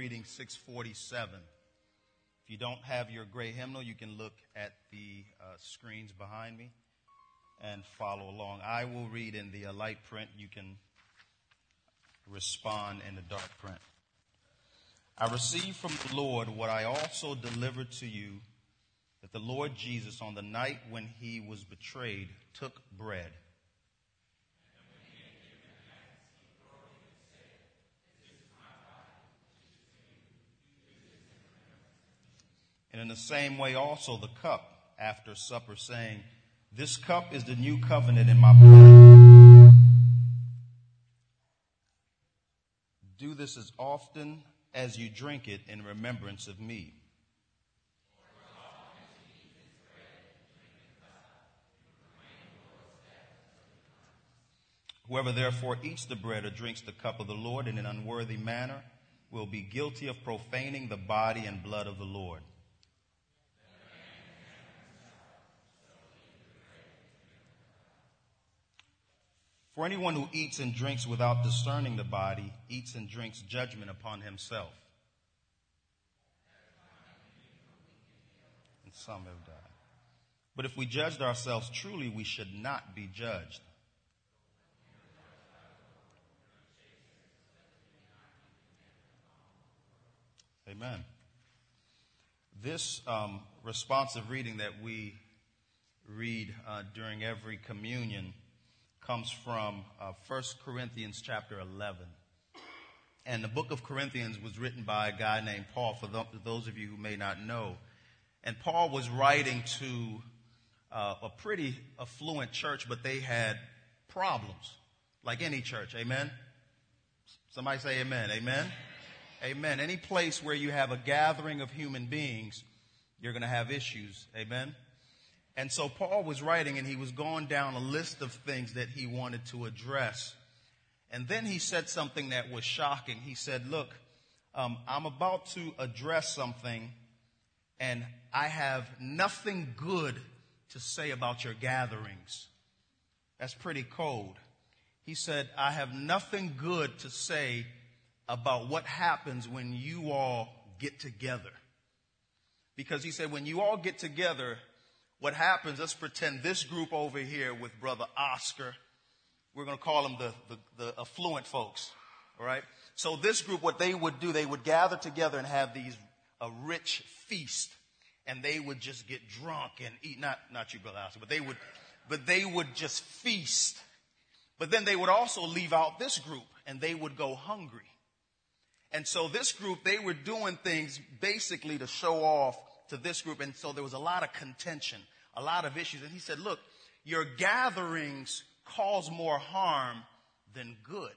reading 647. If you don't have your gray hymnal, you can look at the screens behind me and follow along. I will read in the light print. You can respond in the dark print. I received from the Lord what I also delivered to you, that the Lord Jesus, on the night when he was betrayed, took bread. And in the same way also the cup after supper, saying, "This cup is the new covenant in my blood. Do this as often as you drink it in remembrance of me." Whoever therefore eats the bread or drinks the cup of the Lord in an unworthy manner will be guilty of profaning the body and blood of the Lord. For anyone who eats and drinks without discerning the body eats and drinks judgment upon himself. And some have died. But if we judged ourselves truly, we should not be judged. Amen. This responsive reading that we read during every communion comes from 1 Corinthians chapter 11. And the book of Corinthians was written by a guy named Paul, for those of you who may not know. And Paul was writing to a pretty affluent church, but they had problems, like any church. Amen? Somebody say amen. Amen? Amen. Any place where you have a gathering of human beings, you're going to have issues. Amen? And so Paul was writing, and he was going down a list of things that he wanted to address. And then he said something that was shocking. He said, look, I'm about to address something, and I have nothing good to say about your gatherings. That's pretty cold. He said, I have nothing good to say about what happens when you all get together. Because he said, when you all get together, what happens, let's pretend this group over here with Brother Oscar, we're going to call them the affluent folks, all right? So this group, what they would do, they would gather together and have a rich feast, and they would just get drunk and eat, not you, Brother Oscar, but they would just feast. But then they would also leave out this group, and they would go hungry. And so this group, they were doing things basically to show off to this group. And so there was a lot of contention, a lot of issues. And he said, look, your gatherings cause more harm than good.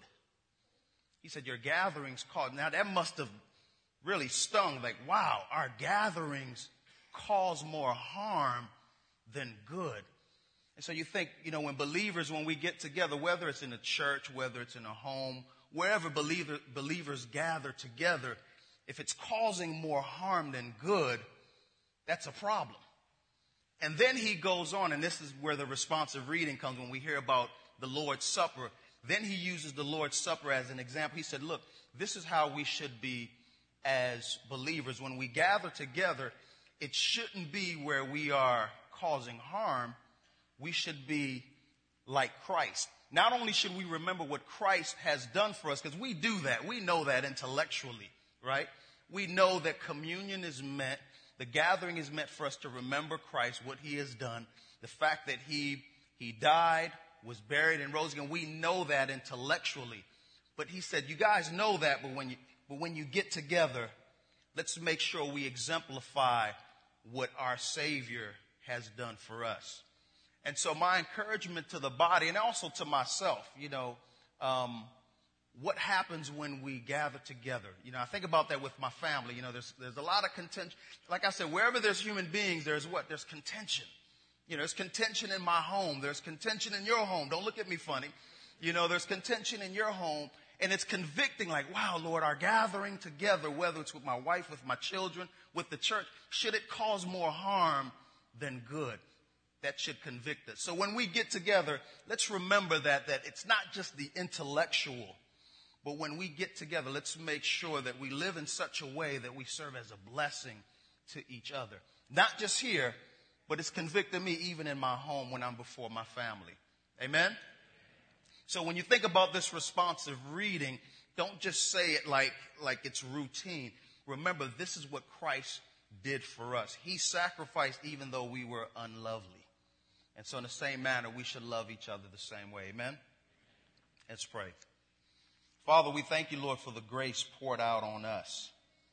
He said, your gatherings cause. Now that must have really stung. Like, wow, our gatherings cause more harm than good. And so you think, when we get together, whether it's in a church, whether it's in a home, wherever believers gather together, if it's causing more harm than good, that's a problem. And then he goes on, and this is where the responsive reading comes when we hear about the Lord's Supper. Then he uses the Lord's Supper as an example. He said, look, this is how we should be as believers. When we gather together, it shouldn't be where we are causing harm. We should be like Christ. Not only should we remember what Christ has done for us, because we do that. We know that intellectually, right? We know that communion is meant, the gathering is meant for us to remember Christ, what he has done, the fact that he died, was buried, and rose again. We know that intellectually. But he said, you guys know that, but when you get together, let's make sure we exemplify what our Savior has done for us. And so my encouragement to the body, and also to myself, what happens when we gather together? I think about that with my family. There's a lot of contention. Like I said, wherever there's human beings, there's what? There's contention. There's contention in my home. There's contention in your home. Don't look at me funny. There's contention in your home. And it's convicting, like, wow, Lord, our gathering together, whether it's with my wife, with my children, with the church, should it cause more harm than good? That should convict us. So when we get together, let's remember that it's not just the intellectual But when we get together, let's make sure that we live in such a way that we serve as a blessing to each other. Not just here, but it's convicted me even in my home when I'm before my family. Amen? So when you think about this responsive reading, don't just say it like it's routine. Remember, this is what Christ did for us. He sacrificed even though we were unlovely. And so in the same manner, we should love each other the same way. Amen? Let's pray. Father, we thank you, Lord, for the grace poured out on us.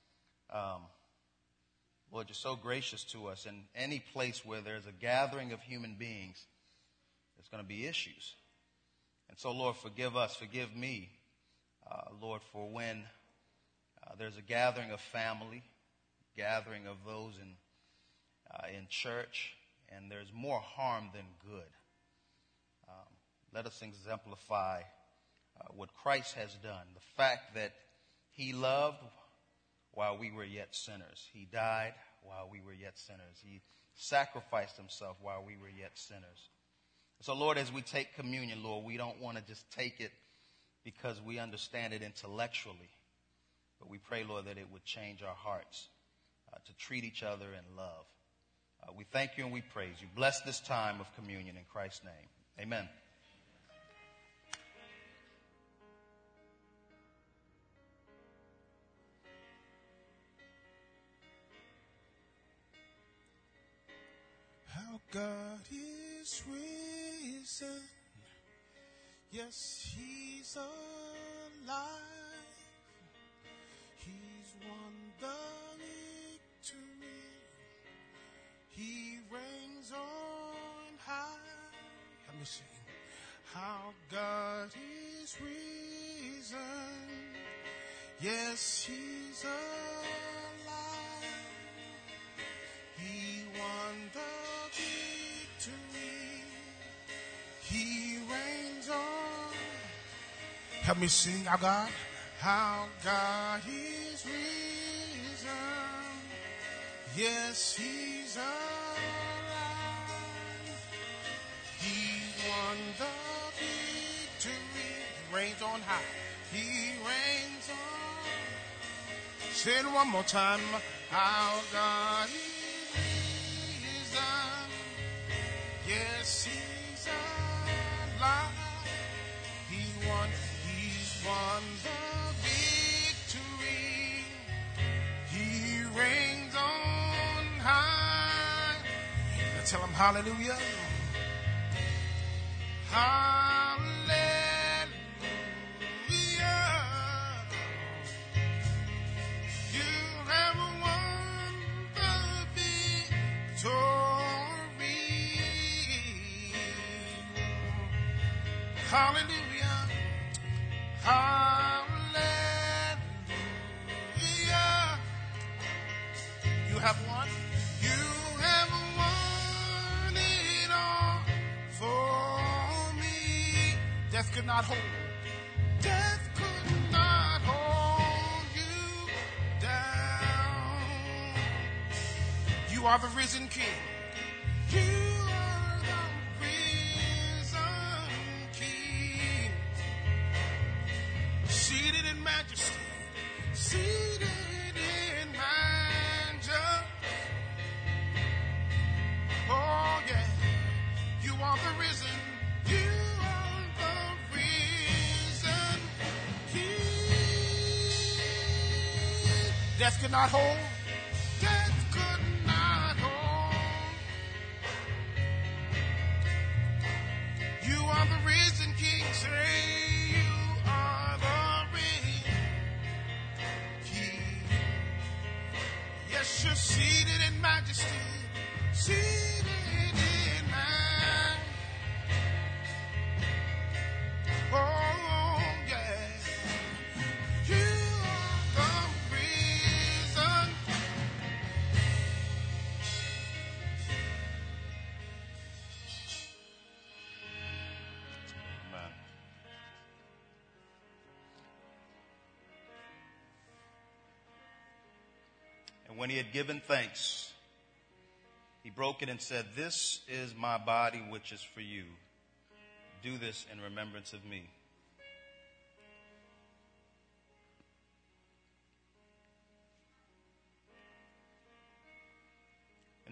Lord, you're so gracious to us. In any place where there's a gathering of human beings, there's going to be issues. And so, Lord, forgive us, forgive me, Lord, for when there's a gathering of family, gathering of those in church, and there's more harm than good. Let us exemplify what Christ has done. The fact that he loved while we were yet sinners. He died while we were yet sinners. He sacrificed himself while we were yet sinners. So, Lord, as we take communion, Lord, we don't want to just take it because we understand it intellectually. But we pray, Lord, that it would change our hearts to treat each other in love. We thank you and we praise you. Bless this time of communion in Christ's name. Amen. How God is risen. Yes, he's alive. He's won the victory. He reigns on high. Let me sing. How God is risen. Yes, he's alive. He won the victory. He reigns on. Help me sing, our God. How God is risen. Yes, he's alive. He won the victory. He reigns on high. He reigns on. Say it one more time. How God is risen. Yes, he's alive. He's won the victory. He reigns on high. Now tell him hallelujah. Hallelujah. You have won the victory. Hallelujah. Hallelujah. You have won. You have won it all for me. Death could not hold. Death could not hold you down. You are the risen King. You are the risen King. Seated in majesty. Seated in majesty. Oh yeah. You are the risen. You are the risen King. Death could not hold. Death could not hold. You are the risen King. Say you are the risen King. Yes, you're seated in majesty. Seated in majesty. Oh, yeah. You are the reason. Amen. And when he had given thanks, he broke it and said, "This is my body, which is for you. Do this in remembrance of me."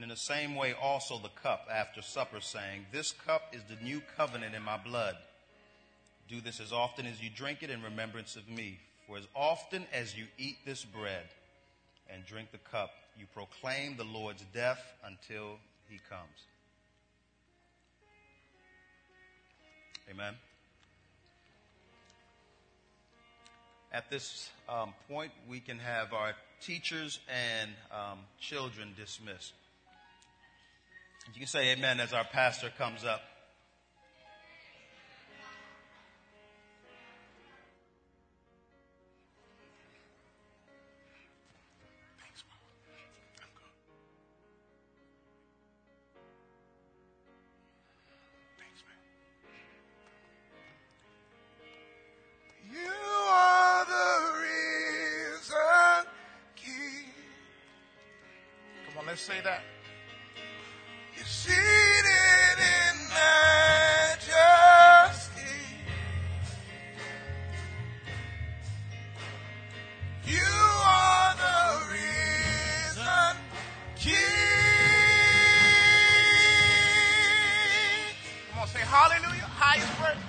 in the same way also the cup after supper, saying, This cup is the new covenant in my blood. Do this as often as you drink it in remembrance of me. For as often as you eat this bread and drink the cup, you proclaim the Lord's death until he comes. Amen. At this point, we can have our teachers and children dismissed. You can say amen as our pastor comes up. Thanks, Mom. I'm good. Thanks, man. You are the risen King. Come on, let's say that. You're seated in majesty. You are the risen King. Come on, say hallelujah. Highest praise.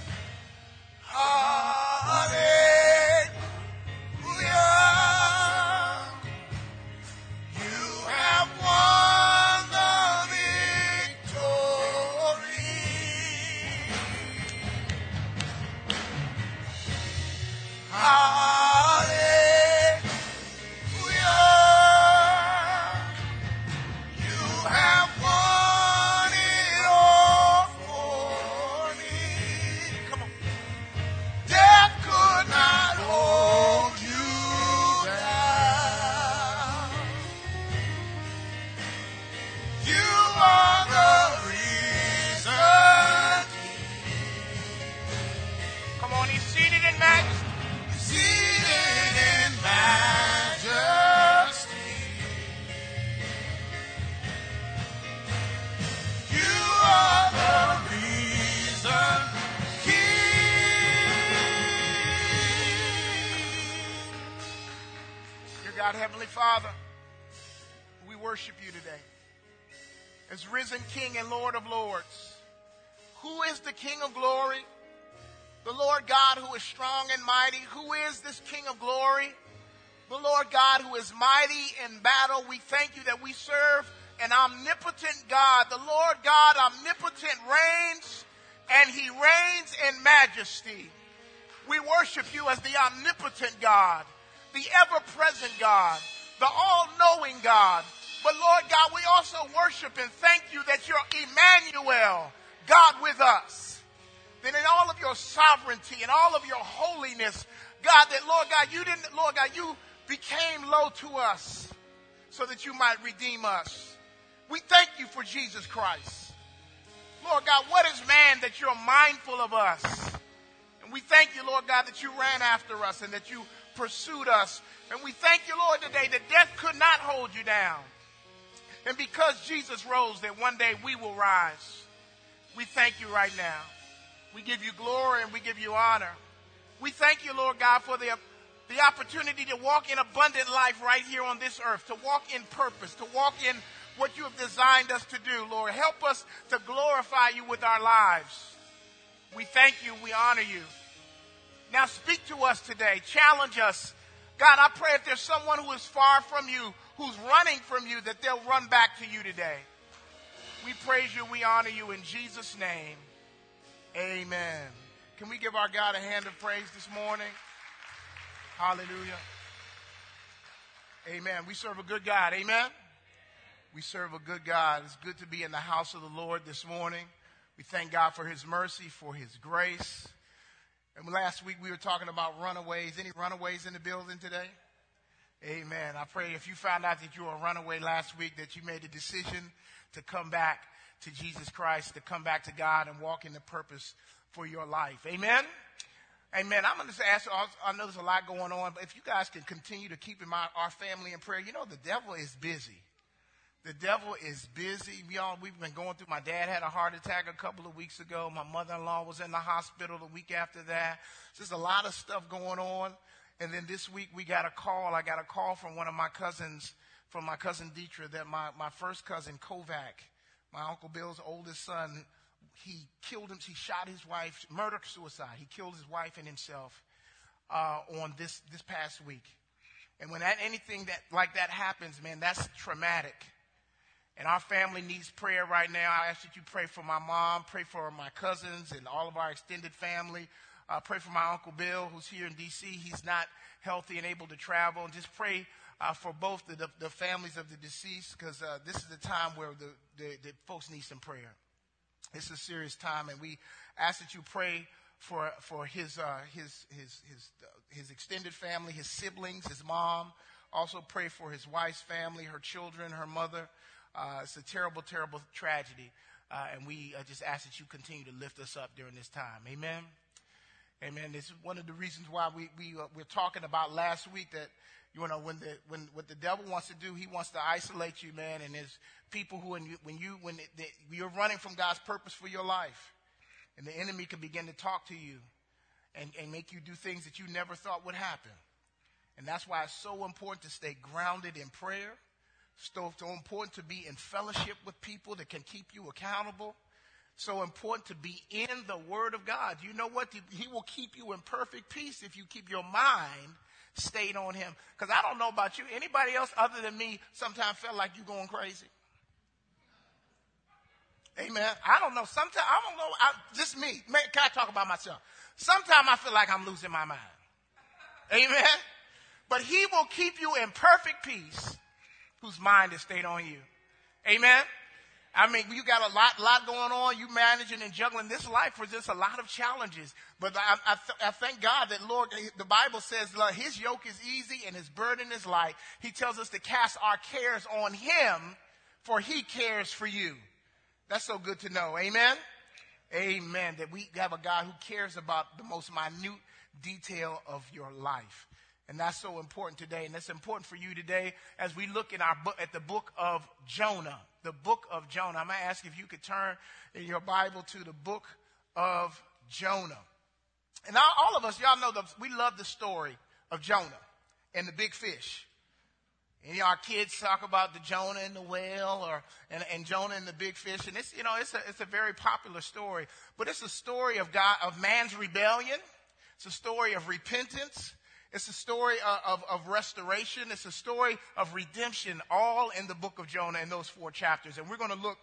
God, Heavenly Father, we worship you today as risen King and Lord of Lords. Who is the King of glory? The Lord God who is strong and mighty. Who is this King of glory? The Lord God who is mighty in battle. We thank you that we serve an omnipotent God. The Lord God omnipotent reigns, and he reigns in majesty. We worship you as the omnipotent God, the ever-present God, the all-knowing God. But Lord God, we also worship and thank you that you're Emmanuel, God with us. That in all of your sovereignty and all of your holiness, God, that Lord God, you became low to us so that you might redeem us. We thank you for Jesus Christ. Lord God, what is man that you're mindful of us? And we thank you, Lord God, that you ran after us and that you pursued us. And we thank you, Lord, today that death could not hold you down. And because Jesus rose, that one day we will rise. We thank you right now. We give you glory and we give you honor. We thank you, Lord God, for the opportunity to walk in abundant life right here on this earth, to walk in purpose, to walk in what you have designed us to do, Lord. Help us to glorify you with our lives. We thank you. We honor you. Now speak to us today. Challenge us. God, I pray if there's someone who is far from you, who's running from you, that they'll run back to you today. We praise you. We honor you in Jesus' name. Amen. Can we give our God a hand of praise this morning? Hallelujah. Amen. We serve a good God. Amen. We serve a good God. It's good to be in the house of the Lord this morning. We thank God for his mercy, for his grace. And last week we were talking about runaways. Any runaways in the building today? Amen. I pray if you found out that you were a runaway last week, that you made a decision to come back to Jesus Christ, to come back to God and walk in the purpose for your life. Amen. Amen. I'm going to ask, I know there's a lot going on, but if you guys can continue to keep our family in prayer. You know, the devil is busy. The devil is busy. We've been going through, my dad had a heart attack a couple of weeks ago. My mother-in-law was in the hospital the week after that. There's a lot of stuff going on. And then this week we got a call. I got a call from one of my cousins, from my cousin Dietrich, that my first cousin, Kovac, my Uncle Bill's oldest son, he killed him. He shot his wife, murder-suicide. He killed his wife and himself on this past week. And when anything like that happens, man, that's traumatic. And our family needs prayer right now. I ask that you pray for my mom, pray for my cousins and all of our extended family. Pray for my Uncle Bill, who's here in D.C. He's not healthy and able to travel. And just pray for both the families of the deceased, because this is the time where the folks need some prayer. It's a serious time, and we ask that you pray for his extended family, his siblings, his mom. Also pray for his wife's family, her children, her mother. It's a terrible, terrible tragedy, and we just ask that you continue to lift us up during this time. Amen. Amen. This is one of the reasons why we're talking about last week that, you know, when what the devil wants to do, he wants to isolate you, man. And there's people who, when you're running from God's purpose for your life, and the enemy can begin to talk to you and make you do things that you never thought would happen. And that's why it's so important to stay grounded in prayer. So important to be in fellowship with people that can keep you accountable. So important to be in the Word of God. You know what? He will keep you in perfect peace if you keep your mind stayed on Him. Because I don't know about you. Anybody else other than me sometimes felt like you're going crazy? Amen. I don't know. Sometimes, I don't know. Just me. Can I talk about myself? Sometimes I feel like I'm losing my mind. Amen. But He will keep you in perfect peace whose mind is stayed on you. Amen. I mean, you got a lot going on. You managing and juggling. This life presents a lot of challenges. But I thank God that, Lord, the Bible says His yoke is easy and His burden is light. He tells us to cast our cares on Him, for He cares for you. That's so good to know. Amen. Amen. That we have a God who cares about the most minute detail of your life. And that's so important today. And that's important for you today as we look in at the book of Jonah. The book of Jonah. I'm going to ask if you could turn in your Bible to the book of Jonah. And all of us, y'all know, we love the story of Jonah and the big fish. And our kids talk about the Jonah and the whale, and Jonah and the big fish. And it's a very popular story. But it's a story of man's rebellion. It's a story of repentance. It's a story of restoration. It's a story of redemption, all in the book of Jonah in those 4 chapters. And we're going to look,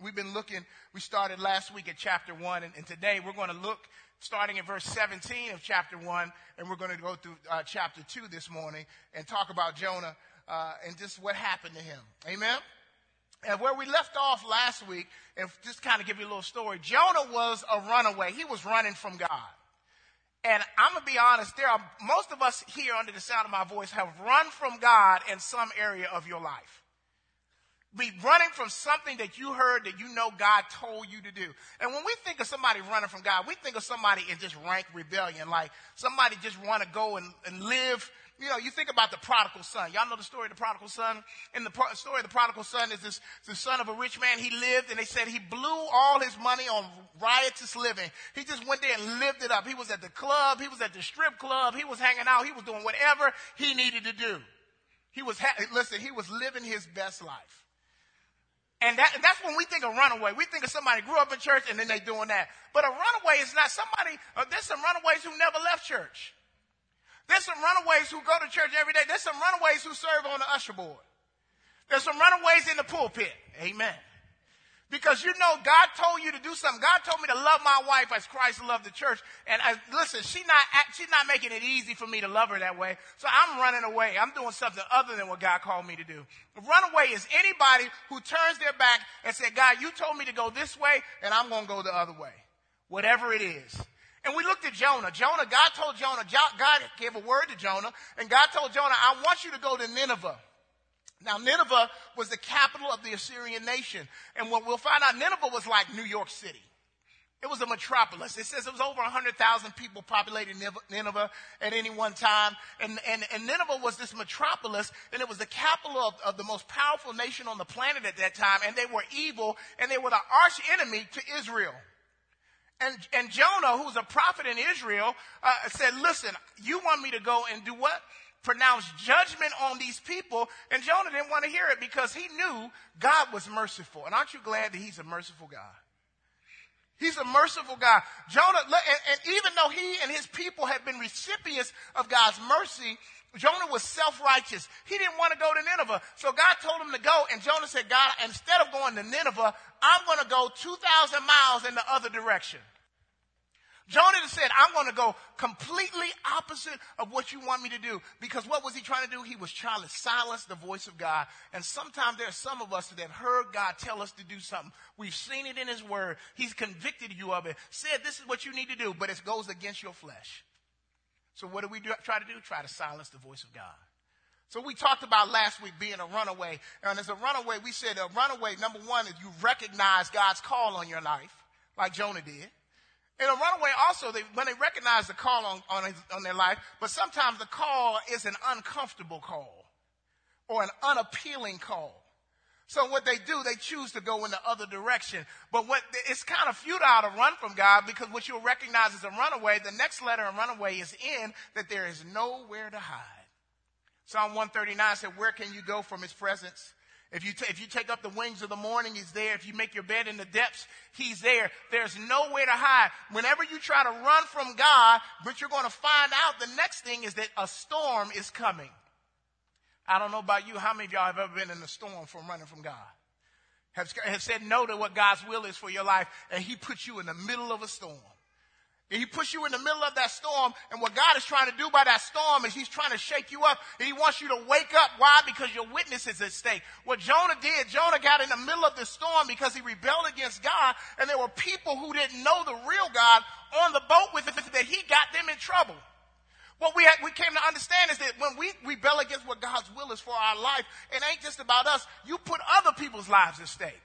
we started last week at chapter 1, and today we're going to look starting at verse 17 of chapter 1, and we're going to go through chapter 2 this morning and talk about Jonah and just what happened to him. Amen? And where we left off last week, and just kind of give you a little story, Jonah was a runaway. He was running from God. And I'm going to be honest, most of us here under the sound of my voice have run from God in some area of your life. Be running from something that you heard that you know God told you to do. And when we think of somebody running from God, we think of somebody in just rank rebellion, like somebody just want to go and live. You know, you think about the prodigal son. Y'all know the story of the prodigal son? And the story of the prodigal son is the son of a rich man. He lived, and they said he blew all his money on riotous living. He just went there and lived it up. He was at the club. He was at the strip club. He was hanging out. He was doing whatever he needed to do. He was living his best life. And that's when we think of runaway. We think of somebody who grew up in church and then they doing that. But a runaway is not somebody, there's some runaways who never left church. There's some runaways who go to church every day. There's some runaways who serve on the usher board. There's some runaways in the pulpit. Amen. Because you know God told you to do something. God told me to love my wife as Christ loved the church. And listen, she's not making it easy for me to love her that way. So I'm running away. I'm doing something other than what God called me to do. A runaway is anybody who turns their back and said, God, you told me to go this way, and I'm going to go the other way. Whatever it is. And we looked at Jonah. God told Jonah, God gave a word to Jonah, and God told Jonah, I want you to go to Nineveh. Now, Nineveh was the capital of the Assyrian nation. And what we'll find out, Nineveh was like New York City. It was a metropolis. It says it was over 100,000 people populated Nineveh at any one time. And Nineveh was this metropolis, and it was the capital of the most powerful nation on the planet at that time. And they were evil, and they were the arch enemy to Israel. And Jonah, who's a prophet in Israel, said, listen, you want me to go and do what? Pronounce judgment on these people. And Jonah didn't want to hear it because he knew God was merciful. And aren't you glad that he's a merciful God? He's a merciful God. Jonah, and even though he and his people had been recipients of God's mercy, Jonah was self-righteous. He didn't want to go to Nineveh. So God told him to go. And Jonah said, God, instead of going to Nineveh, I'm going to go 2,000 miles in the other direction. Jonah said, I'm going to go completely opposite of what you want me to do. Because what was he trying to do? He was trying to silence the voice of God. And sometimes there are some of us that have heard God tell us to do something. We've seen it in his word. He's convicted you of it. Said this is what you need to do, but it goes against your flesh. So what do we try to do? Try to silence the voice of God. So we talked about last week being a runaway. And as a runaway, we said a runaway, number one, is you recognize God's call on your life, like Jonah did. And a runaway also, when they recognize the call on their life, but sometimes the call is an uncomfortable call or an unappealing call. So what they do, they choose to go in the other direction. But it's kind of futile to run from God, because what you'll recognize as a runaway, the next letter in runaway is in, that there is nowhere to hide. Psalm 139 said, where can you go from his presence? If you take up the wings of the morning, he's there. If you make your bed in the depths, he's there. There's nowhere to hide. Whenever you try to run from God, but you're going to find out the next thing is that a storm is coming. I don't know about you. How many of y'all have ever been in a storm from running from God? Have said no to what God's will is for your life, and he puts you in the middle of a storm. And he puts you in the middle of that storm, and what God is trying to do by that storm is he's trying to shake you up, and he wants you to wake up. Why? Because your witness is at stake. What Jonah did, Jonah got in the middle of this storm because he rebelled against God, and there were people who didn't know the real God on the boat with it, that he got them in trouble. What we came to understand is that when we rebel against what God's will is for our life, it ain't just about us. You put other people's lives at stake.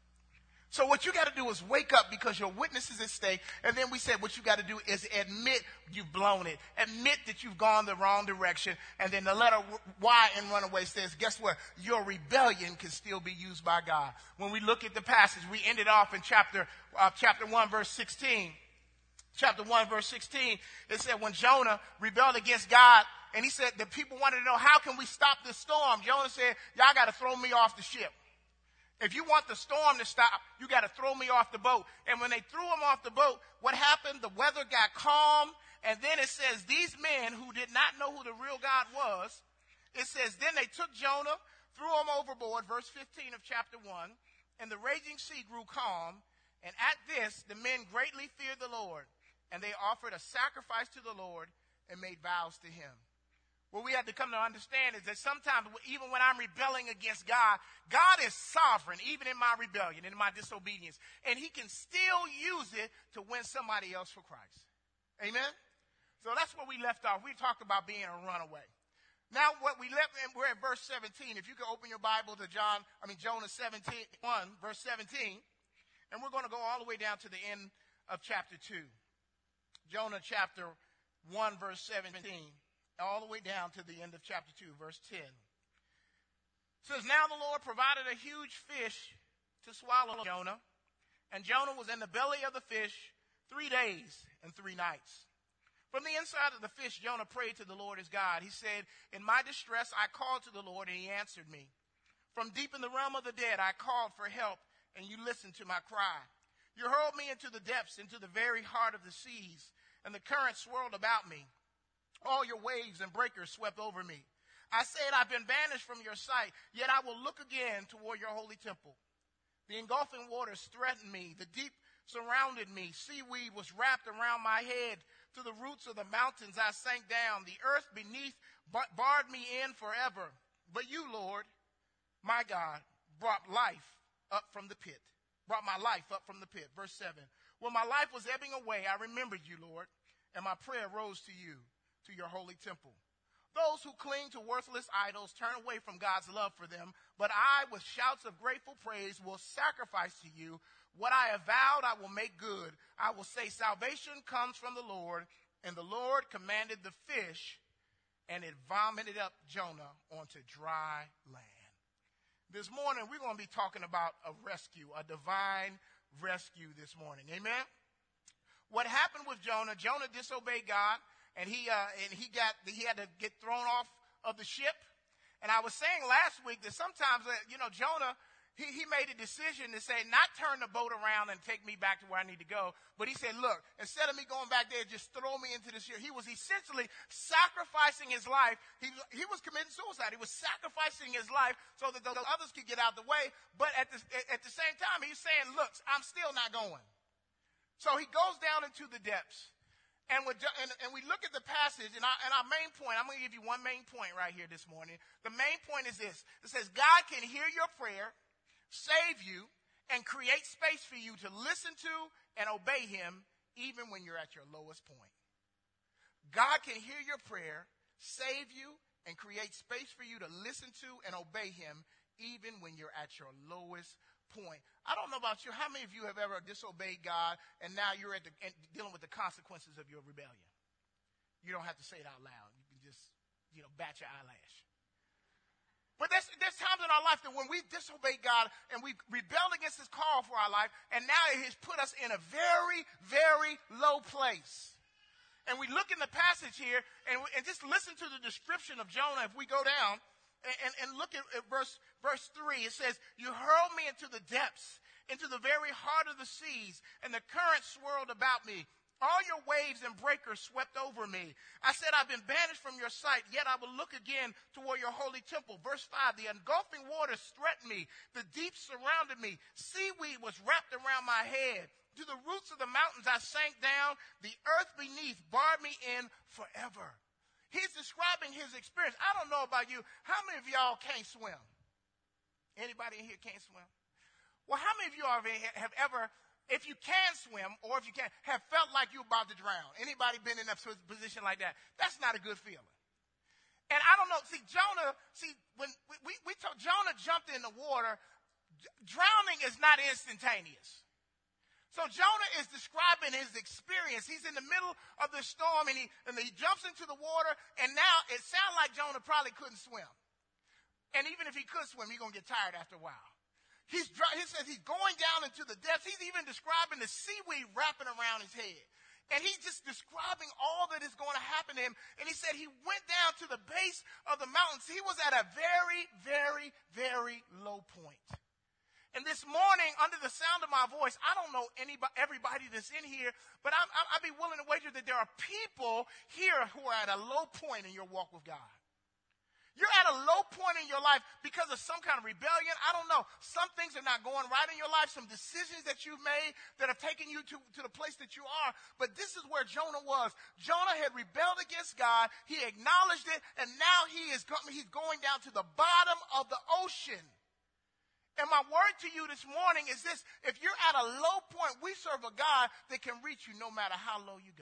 So what you got to do is wake up, because your witness is at stake. And then we said what you got to do is admit you've blown it. Admit that you've gone the wrong direction. And then the letter Y in runaway says, guess what? Your rebellion can still be used by God. When we look at the passage, we ended off in chapter 1, verse 16. Chapter 1, verse 16, it said when Jonah rebelled against God, and he said the people wanted to know, how can we stop this storm? Jonah said, y'all got to throw me off the ship. If you want the storm to stop, you got to throw me off the boat. And when they threw him off the boat, what happened? The weather got calm. And then it says these men who did not know who the real God was, it says then they took Jonah, threw him overboard, verse 15 of chapter 1, and the raging sea grew calm. And at this, the men greatly feared the Lord, and they offered a sacrifice to the Lord and made vows to him. What we have to come to understand is that sometimes, even when I'm rebelling against God, God is sovereign, even in my rebellion, in my disobedience. And he can still use it to win somebody else for Christ. Amen? So that's where we left off. We talked about being a runaway. Now, what we left, and we're at verse 17. If you could open your Bible to Jonah 1, verse 17. And we're going to go all the way down to the end of chapter 2. Jonah chapter 1, verse 17. All the way down to the end of chapter 2, verse 10. It says, now the Lord provided a huge fish to swallow Jonah, and Jonah was in the belly of the fish 3 days and 3 nights. From the inside of the fish, Jonah prayed to the Lord his God. He said, in my distress I called to the Lord, and he answered me. From deep in the realm of the dead I called for help, and you listened to my cry. You hurled me into the depths, into the very heart of the seas, and the current swirled about me. All your waves and breakers swept over me. I said, I've been banished from your sight, yet I will look again toward your holy temple. The engulfing waters threatened me. The deep surrounded me. Seaweed was wrapped around my head. To the roots of the mountains I sank down. The earth beneath barred me in forever. But you, Lord, my God, brought my life up from the pit. Verse 7. When my life was ebbing away, I remembered you, Lord, and my prayer rose to you, to your holy temple. Those who cling to worthless idols turn away from God's love for them, but I, with shouts of grateful praise, will sacrifice to you. What I have vowed, I will make good. I will say, salvation comes from the Lord, and the Lord commanded the fish, and it vomited up Jonah onto dry land. This morning, we're going to be talking about a rescue, a divine rescue this morning. Amen? What happened with Jonah? Jonah disobeyed God, and he had to get thrown off of the ship. And I was saying last week that sometimes, Jonah, he made a decision to say, not turn the boat around and take me back to where I need to go. But he said, look, instead of me going back there, just throw me into this ship. He was essentially sacrificing his life. He was committing suicide. He was sacrificing his life so that the others could get out the way. But at the same time, he's saying, look, I'm still not going. So he goes down into the depths. And we look at the passage, and our main point, I'm going to give you one main point right here this morning. The main point is this. It says, God can hear your prayer, save you, and create space for you to listen to and obey him even when you're at your lowest point. God can hear your prayer, save you, and create space for you to listen to and obey him even when you're at your lowest point. I don't know about you. How many of you have ever disobeyed God and now you're dealing with the consequences of your rebellion? You don't have to say it out loud. You can just, bat your eyelash. But there's times in our life that when we disobey God and we rebelled against his call for our life, and now it has put us in a very, very low place. And we look in the passage here and just listen to the description of Jonah. If we go down and look at verse 3, it says, you hurled me into the depths, into the very heart of the seas, and the currents swirled about me. All your waves and breakers swept over me. I said, I've been banished from your sight, yet I will look again toward your holy temple. Verse 5, the engulfing waters threatened me. The deep surrounded me. Seaweed was wrapped around my head. To the roots of the mountains I sank down. The earth beneath barred me in forever. He's describing his experience. I don't know about you. How many of y'all can't swim? Anybody in here can't swim? Well, how many of you have ever, if you can swim or if you can't, have felt like you're about to drown? Anybody been in a position like that? That's not a good feeling. And I don't know. When we talk, Jonah jumped in the water. Drowning is not instantaneous. So Jonah is describing his experience. He's in the middle of the storm and he jumps into the water, and now it sounds like Jonah probably couldn't swim. And even if he could swim, he's going to get tired after a while. He says he's going down into the depths. He's even describing the seaweed wrapping around his head. And he's just describing all that is going to happen to him. And he said he went down to the base of the mountains. He was at a very, very, very low point. And this morning, under the sound of my voice, I don't know everybody that's in here, but I'd be willing to wager that there are people here who are at a low point in your walk with God. You're at a low point in your life because of some kind of rebellion. I don't know. Some things are not going right in your life, some decisions that you've made that have taken you to the place that you are. But this is where Jonah was. Jonah had rebelled against God. He acknowledged it, and now he's going down to the bottom of the ocean. And my word to you this morning is this: if you're at a low point, we serve a God that can reach you no matter how low you go.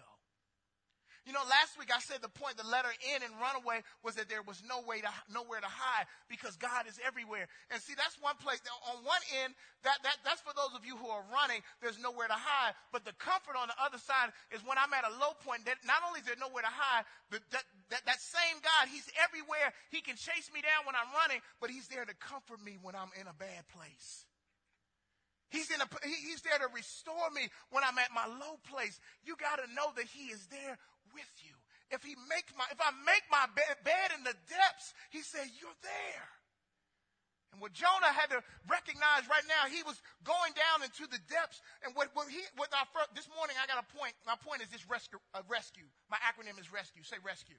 Last week I said the letter N in Runaway was that there was nowhere to hide because God is everywhere. And see, that's one place. Now, on one end, that's for those of you who are running, there's nowhere to hide. But the comfort on the other side is when I'm at a low point, that not only is there nowhere to hide, but that same God, he's everywhere. He can chase me down when I'm running, but he's there to comfort me when I'm in a bad place. He's there to restore me when I'm at my low place. You got to know that he is there with you. If I make my bed in the depths, he said, you're there. And what Jonah had to recognize right now, he was going down into the depths. And this morning I got a point. My point is this: rescue. My acronym is rescue. Say rescue.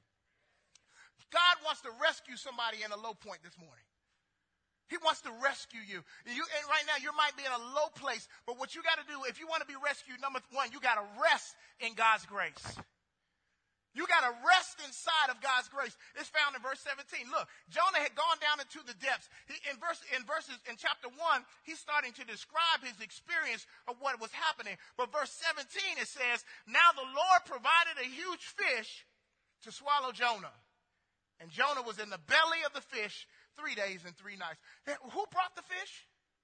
God wants to rescue somebody in a low point this morning. He wants to rescue you. And right now you might be in a low place, but what you got to do, if you want to be rescued, number one, you got to rest in God's grace. You got to rest inside of God's grace. It's found in verse 17. Look, Jonah had gone down into the depths. In chapter 1, he's starting to describe his experience of what was happening. But verse 17, it says, now the Lord provided a huge fish to swallow Jonah. And Jonah was in the belly of the fish 3 days and 3 nights. Who brought the fish?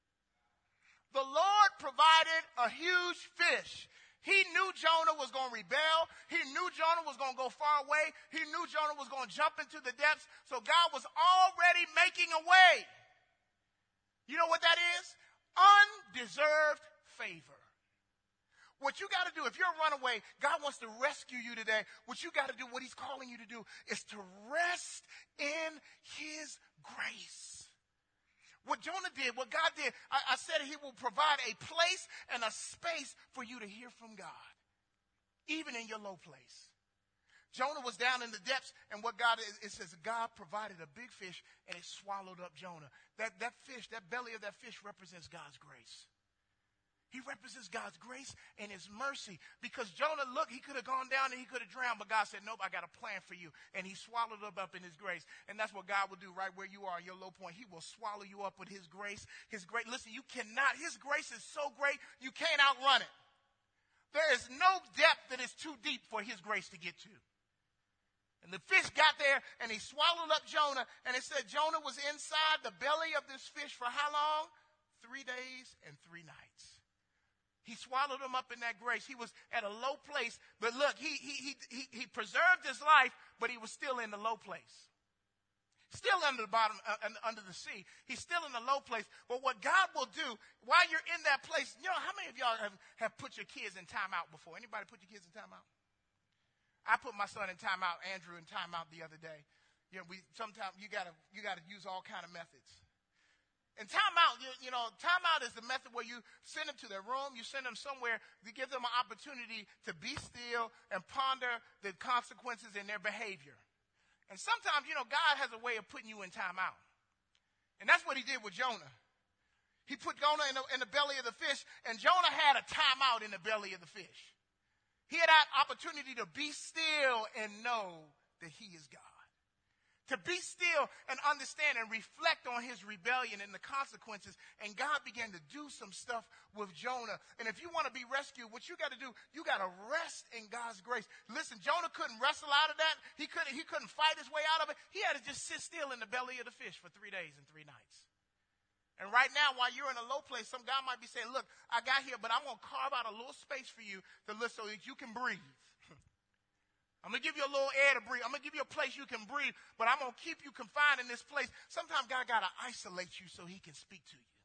The Lord provided a huge fish. He knew Jonah was going to rebel. He knew Jonah was going to go far away. He knew Jonah was going to jump into the depths. So God was already making a way. You know what that is? Undeserved favor. What you got to do, if you're a runaway, God wants to rescue you today. What you got to do, what he's calling you to do, is to rest in his grace. What Jonah did, what God did, I said he will provide a place and a space for you to hear from God, even in your low place. Jonah was down in the depths, and what God is, it says God provided a big fish, and it swallowed up Jonah. That fish, that belly of that fish represents God's grace. He represents God's grace and his mercy. Because Jonah, look, he could have gone down and he could have drowned, but God said, nope, I got a plan for you. And he swallowed him up in his grace. And that's what God will do right where you are, your low point. He will swallow you up with his grace. His grace, listen, you cannot, his grace is so great, you can't outrun it. There is no depth that is too deep for his grace to get to. And the fish got there, and he swallowed up Jonah, and it said Jonah was inside the belly of this fish for how long? 3 days and 3 nights. He swallowed him up in that grace. He was at a low place, but look, he preserved his life, but he was still in the low place. Still under the bottom, under the sea. He's still in the low place. But what God will do, while you're in that place, you know, how many of y'all have put your kids in timeout before? Anybody put your kids in timeout? I put my son in timeout, Andrew in timeout the other day. You know, sometimes you gotta use all kind of methods. And timeout, timeout is the method where you send them to their room, you send them somewhere to give them an opportunity to be still and ponder the consequences in their behavior. And sometimes, God has a way of putting you in timeout. And that's what he did with Jonah. He put Jonah in the belly of the fish, and Jonah had a timeout in the belly of the fish. He had that opportunity to be still and know that he is God. To be still and understand and reflect on his rebellion and the consequences. And God began to do some stuff with Jonah. And if you want to be rescued, what you got to do, you got to rest in God's grace. Listen, Jonah couldn't wrestle out of that. He couldn't fight his way out of it. He had to just sit still in the belly of the fish for 3 days and 3 nights. And right now, while you're in a low place, some guy might be saying, look, I got here, but I'm going to carve out a little space for you so that you can breathe. I'm going to give you a little air to breathe. I'm going to give you a place you can breathe, but I'm going to keep you confined in this place. Sometimes God got to isolate you so he can speak to you.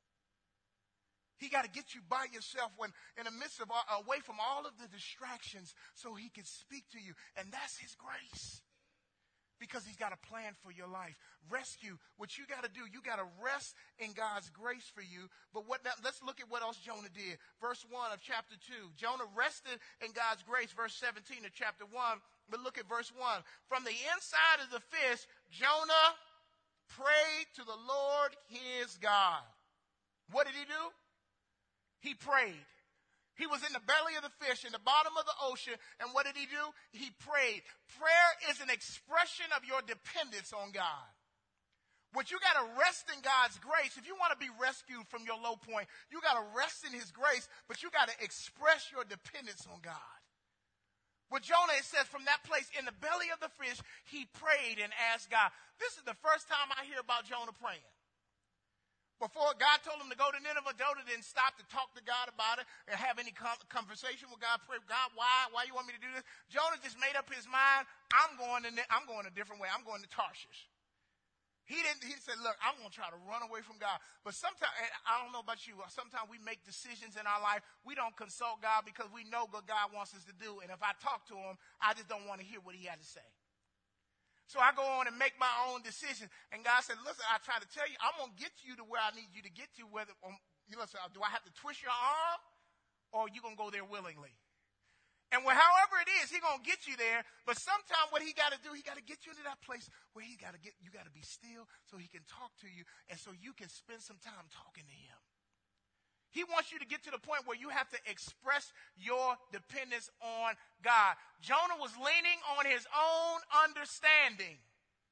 He got to get you by yourself when in the midst of, away from all of the distractions so he can speak to you. And that's his grace. Because he's got a plan for your life. Rescue, what you got to do, you got to rest in God's grace for you. But let's look at what else Jonah did. Verse 1 of chapter 2. Jonah rested in God's grace. Verse 17 of chapter 1. But look at verse 1. From the inside of the fish, Jonah prayed to the Lord his God. What did he do? He prayed. He was in the belly of the fish, in the bottom of the ocean, and what did he do? He prayed. Prayer is an expression of your dependence on God. What you got to rest in God's grace. If you want to be rescued from your low point, you got to rest in his grace, but you got to express your dependence on God. With Jonah, it says from that place, in the belly of the fish, he prayed and asked God. This is the first time I hear about Jonah praying. Before God told him to go to Nineveh, Jonah didn't stop to talk to God about it and have any conversation with God. Pray, God, why you want me to do this? Jonah just made up his mind. I'm going a different way. I'm going to Tarshish. He said, look, I'm going to try to run away from God. But sometimes, I don't know about you, sometimes we make decisions in our life. We don't consult God because we know what God wants us to do. And if I talk to him, I just don't want to hear what he had to say. So I go on and make my own decision. And God said, listen, I try to tell you, I'm going to get you to where I need you to get to. Do I have to twist your arm or are you going to go there willingly? And however it is, he's going to get you there. But sometimes what he got to do, he got to get you into that place where you got to be still so he can talk to you and so you can spend some time talking to him. He wants you to get to the point where you have to express your dependence on God. Jonah was leaning on his own understanding.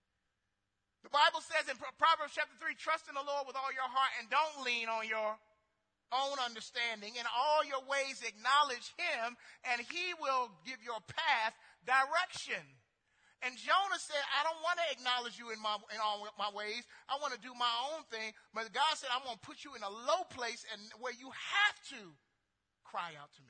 The Bible says in Proverbs chapter 3, trust in the Lord with all your heart and don't lean on your own understanding. In all your ways acknowledge him and he will give your path direction. And Jonah said, I don't want to acknowledge you in all my ways. I want to do my own thing. But God said, I'm going to put you in a low place and where you have to cry out to me.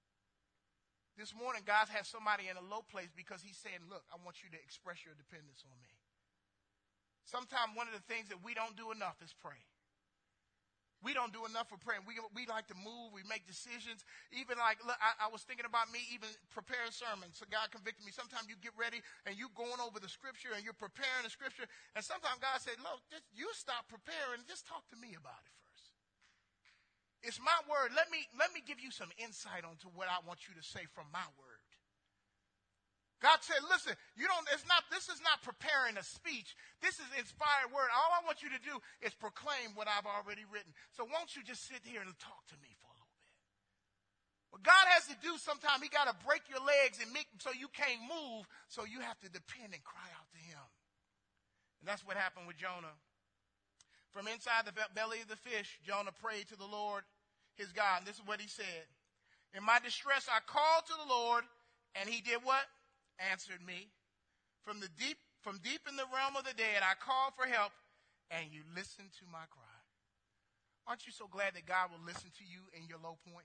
This morning, God has somebody in a low place because he's saying, look, I want you to express your dependence on me. Sometimes one of the things that we don't do enough is pray. We don't do enough for praying. We like to move. We make decisions. Even like, look, I was thinking about me even preparing sermons. So God convicted me. Sometimes you get ready and you going over the scripture and you're preparing the scripture. And sometimes God said, look, just you stop preparing and just talk to me about it first. It's my word. Let me give you some insight onto what I want you to say from my word. God said, listen, this is not preparing a speech. This is inspired word. All I want you to do is proclaim what I've already written. So won't you just sit here and talk to me for a little bit? What God has to do sometimes, he got to break your legs and make so you can't move, so you have to depend and cry out to him. And that's what happened with Jonah. From inside the belly of the fish, Jonah prayed to the Lord, his God. And this is what he said. In my distress, I called to the Lord, and he did what? Answered me. From deep in the realm of the dead, I called for help, and you listened to my cry. Aren't you so glad that God will listen to you in your low point?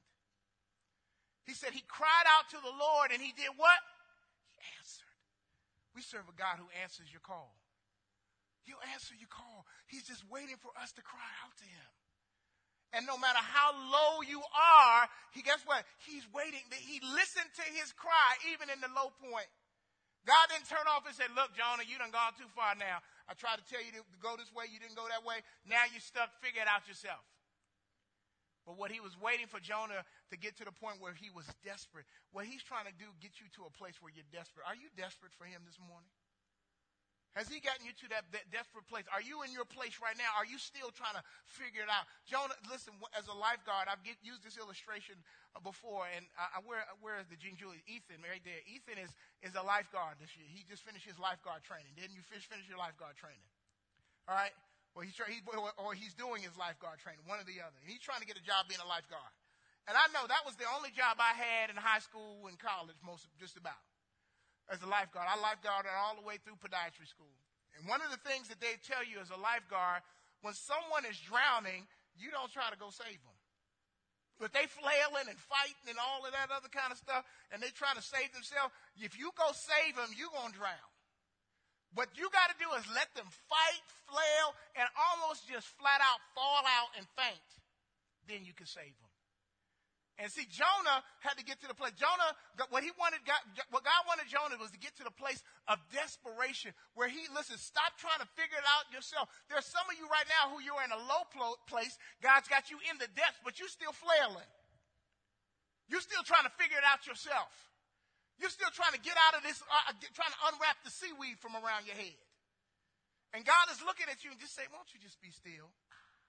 He said he cried out to the Lord, and he did what? He answered. We serve a God who answers your call. He'll answer your call. He's just waiting for us to cry out to him. And no matter how low you are, guess what? He's waiting. He listened to his cry even in the low point. God didn't turn off and say, look, Jonah, you done gone too far now. I tried to tell you to go this way. You didn't go that way. Now you're stuck. Figure it out yourself. But what he was waiting for Jonah to get to the point where he was desperate. What he's trying to do, get you to a place where you're desperate. Are you desperate for him this morning? Has he gotten you to that desperate place? Are you in your place right now? Are you still trying to figure it out? Jonah, listen, as a lifeguard, I've used this illustration before, and where is the Gene Julie? Ethan, right there. Ethan is a lifeguard this year. He just finished his lifeguard training. Didn't you finish your lifeguard training? All right? Well, he's doing his lifeguard training, one or the other. And he's trying to get a job being a lifeguard. And I know that was the only job I had in high school and college, just about. As a lifeguard. I lifeguarded all the way through podiatry school. And one of the things that they tell you as a lifeguard, when someone is drowning, you don't try to go save them. But they flailing and fighting and all of that other kind of stuff, and they trying to save themselves, if you go save them, you're going to drown. What you got to do is let them fight, flail, and almost just flat out fall out and faint. Then you can save them. And see, Jonah had to get to the place. What God wanted Jonah was to get to the place of desperation where stop trying to figure it out yourself. There's some of you right now who you're in a low place. God's got you in the depths, but you're still flailing. You're still trying to figure it out yourself. You're still trying to get out of this, trying to unwrap the seaweed from around your head. And God is looking at you and just saying, won't you just be still?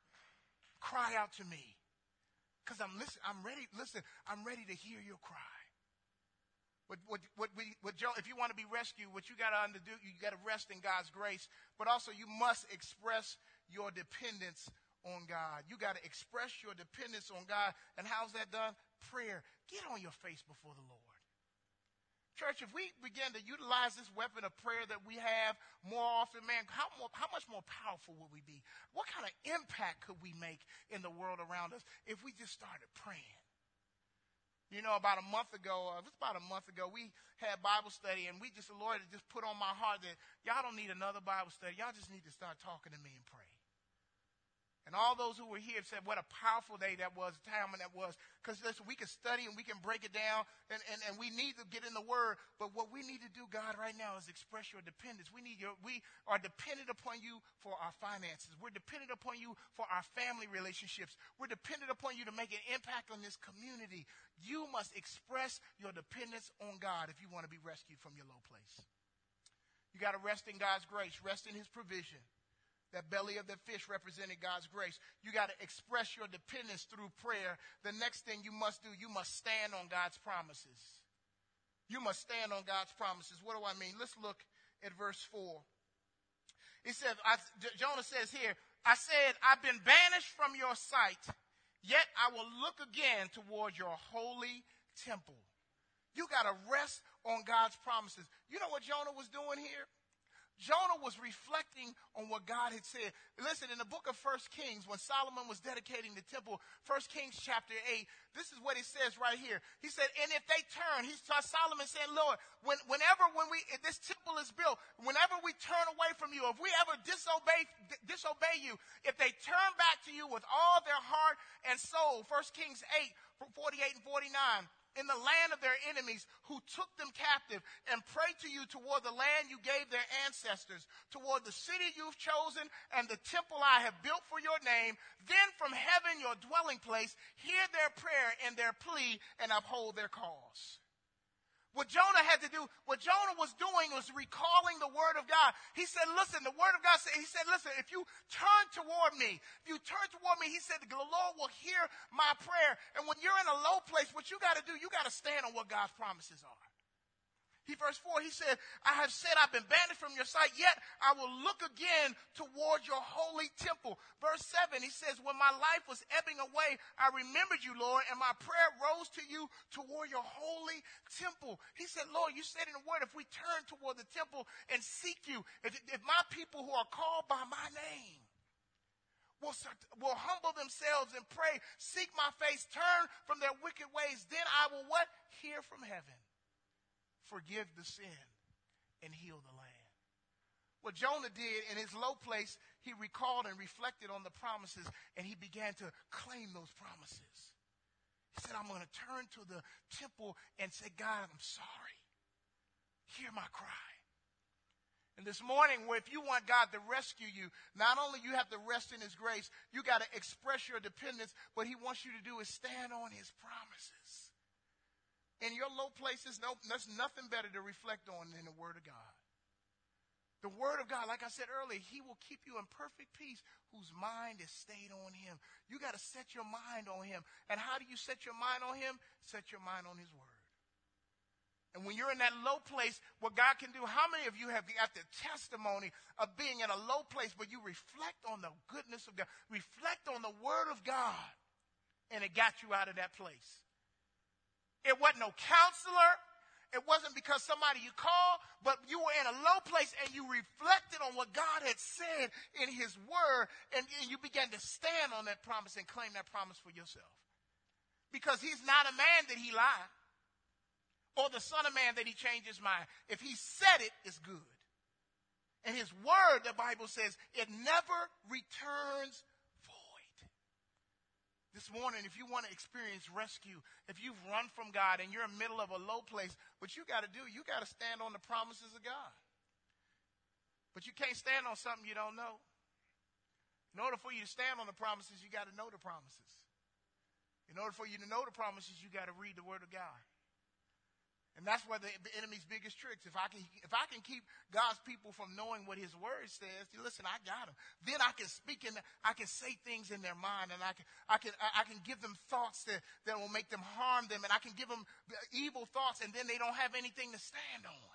Cry out to me. Because I'm ready to hear your cry. If you want to be rescued, what you got to do, you got to rest in God's grace, but also you must express your dependence on God. You got to express your dependence on God. And how's that done? Prayer. Get on your face before the Lord. Church, if we begin to utilize this weapon of prayer that we have more often, man, how much more powerful would we be? What kind of impact could we make in the world around us if we just started praying? You know, about a month ago, we had Bible study, and the Lord just put on my heart that y'all don't need another Bible study. Y'all just need to start talking to me and pray. And all those who were here said what a powerful day that was, time when that was. Because listen, we can study and we can break it down, and we need to get in the Word. But what we need to do, God, right now is express your dependence. We are dependent upon you for our finances. We're dependent upon you for our family relationships. We're dependent upon you to make an impact on this community. You must express your dependence on God if you want to be rescued from your low place. You got to rest in God's grace, rest in his provision. That belly of the fish represented God's grace. You got to express your dependence through prayer. The next thing you must do, you must stand on God's promises. You must stand on God's promises. What do I mean? Let's look at verse 4. It says, Jonah says here, I said, I've been banished from your sight, yet I will look again toward your holy temple. You got to rest on God's promises. You know what Jonah was doing here? Jonah was reflecting on what God had said. Listen, in the book of 1 Kings, when Solomon was dedicating the temple, 1 Kings chapter 8, this is what it says right here. He said, and if they turn, Solomon said, Lord, when this temple is built, whenever we turn away from you, if we ever disobey you, if they turn back to you you with all their heart and soul. 1 Kings 8, 48 and 49. In the land of their enemies who took them captive, and pray to you toward the land you gave their ancestors, toward the city you've chosen and the temple I have built for your name. Then from heaven, your dwelling place, hear their prayer and their plea and uphold their cause. What Jonah had to do, what Jonah was doing was recalling the word of God. He said, listen, the word of God said, he said, listen, if you turn toward me, he said, the Lord will hear my prayer. And when you're in a low place, what you got to do, you got to stand on what God's promises are. Verse 4, he said, I have said I've been banished from your sight, yet I will look again toward your holy temple. Verse 7, he says, when my life was ebbing away, I remembered you, Lord, and my prayer rose to you toward your holy temple. He said, Lord, you said in the word, if we turn toward the temple and seek you, if my people who are called by my name will humble themselves and pray, seek my face, turn from their wicked ways, then I will what? Hear from heaven. Forgive the sin and heal the land. What Jonah did in his low place, he recalled and reflected on the promises, and he began to claim those promises. He said, I'm going to turn to the temple and say, God, I'm sorry. Hear my cry. And this morning, if you want God to rescue you, not only you have to rest in his grace, you got to express your dependence. What he wants you to do is stand on his promises. In your low places, there's nothing better to reflect on than the word of God. The word of God, like I said earlier, he will keep you in perfect peace whose mind is stayed on him. You got to set your mind on him. And how do you set your mind on him? Set your mind on his word. And when you're in that low place, what God can do, how many of you have got the testimony of being in a low place where you reflect on the goodness of God, reflect on the word of God, and it got you out of that place? It wasn't no counselor. It wasn't because somebody you called, but you were in a low place and you reflected on what God had said in his word, and you began to stand on that promise and claim that promise for yourself. Because he's not a man that he lie, or the son of man that he changed his mind. If he said it, it's good. And his word, the Bible says, it never returns void. This morning, if you want to experience rescue, if you've run from God and you're in the middle of a low place, what you got to do, you got to stand on the promises of God. But you can't stand on something you don't know. In order for you to stand on the promises, you got to know the promises. In order for you to know the promises, you got to read the word of God. And that's where the enemy's biggest tricks. If I can keep God's people from knowing what his word says, listen, I got them. Then I can speak and I can say things in their mind, and I can give them thoughts that will make them harm them, and I can give them evil thoughts, and then they don't have anything to stand on.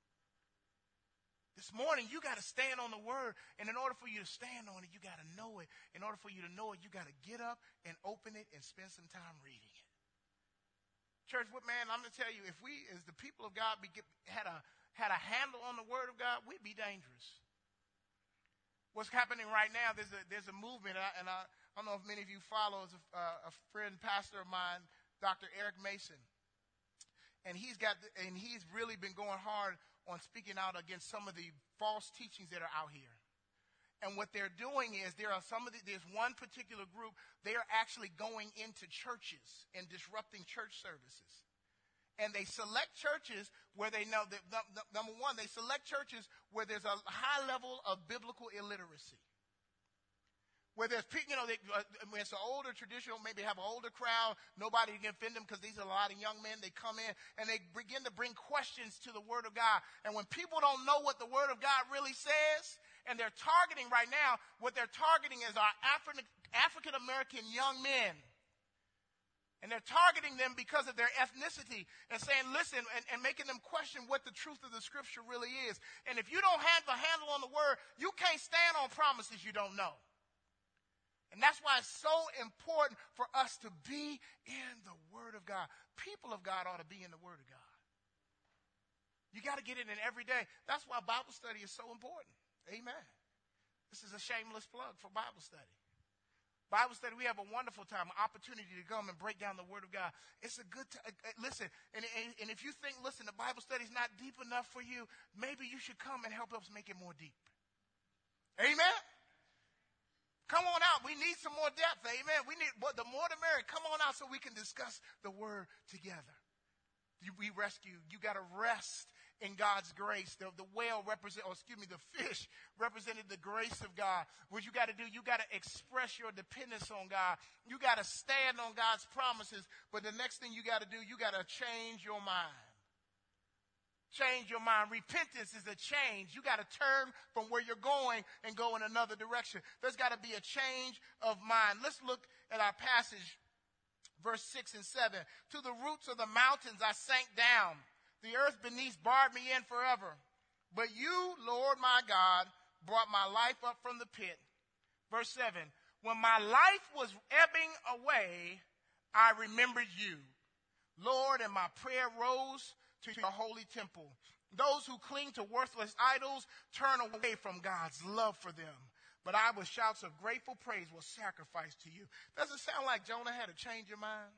This morning, you got to stand on the word, and in order for you to stand on it, you got to know it. In order for you to know it, you got to get up and open it and spend some time reading it. Church, man, I'm going to tell you, if we, as the people of God, had a handle on the word of God, we'd be dangerous. What's happening right now, there's a movement, and I don't know if many of you follow a friend, pastor of mine, Dr. Eric Mason. And he's really been going hard on speaking out against some of the false teachings that are out here. And what they're doing is there's one particular group, they are actually going into churches and disrupting church services. And they select churches where they know that, number one, they select churches where there's a high level of biblical illiteracy. Where there's people, when it's an older traditional, maybe have an older crowd, nobody can offend them because these are a lot of young men. They come in and they begin to bring questions to the word of God. And when people don't know what the word of God really says, and they're targeting right now, what they're targeting is our African-American young men. And they're targeting them because of their ethnicity and saying, listen, and making them question what the truth of the scripture really is. And if you don't have the handle on the word, you can't stand on promises you don't know. And that's why it's so important for us to be in the word of God. People of God ought to be in the word of God. You got to get it in every day. That's why Bible study is so important. Amen. This is a shameless plug for Bible study. Bible study, we have a wonderful time, an opportunity to come and break down the word of God. It's a good time. Listen, and if you think, listen, the Bible study is not deep enough for you, maybe you should come and help us make it more deep. Amen? Come on out. We need some more depth. Amen. But the more the merrier. Come on out so we can discuss the word together. We rescue. You got to rest in God's grace. The fish represented the grace of God. What you got to do, you got to express your dependence on God. You got to stand on God's promises. But the next thing you got to do, you got to change your mind. Change your mind. Repentance is a change. You got to turn from where you're going and go in another direction. There's got to be a change of mind. Let's look at our passage, verse 6 and 7. To the roots of the mountains I sank down. The earth beneath barred me in forever. But you, Lord my God, brought my life up from the pit. Verse 7. When my life was ebbing away, I remembered you, Lord, and my prayer rose to your holy temple. Those who cling to worthless idols turn away from God's love for them. But I, with shouts of grateful praise, will sacrifice to you. Does it sound like Jonah had to change your mind?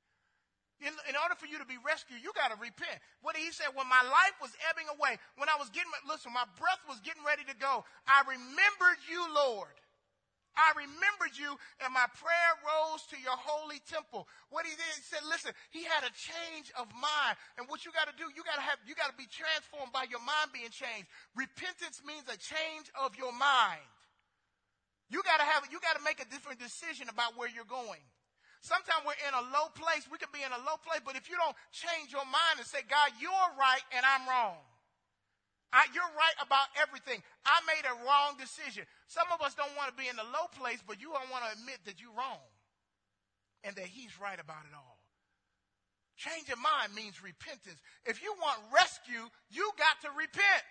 In order for you to be rescued, you got to repent. What he said, when my life was ebbing away, when I was my breath was getting ready to go, I remembered you, Lord. I remembered you, and my prayer rose to your holy temple. What he did, he said, listen, he had a change of mind. And what you got to do, you got to be transformed by your mind being changed. Repentance means a change of your mind. You got to make a different decision about where you're going. Sometimes we're in a low place. We can be in a low place, but if you don't change your mind and say, God, you're right and I'm wrong. You're right about everything. I made a wrong decision. Some of us don't want to be in the low place, but you don't want to admit that you're wrong and that he's right about it all. Change of mind means repentance. If you want rescue, you got to repent.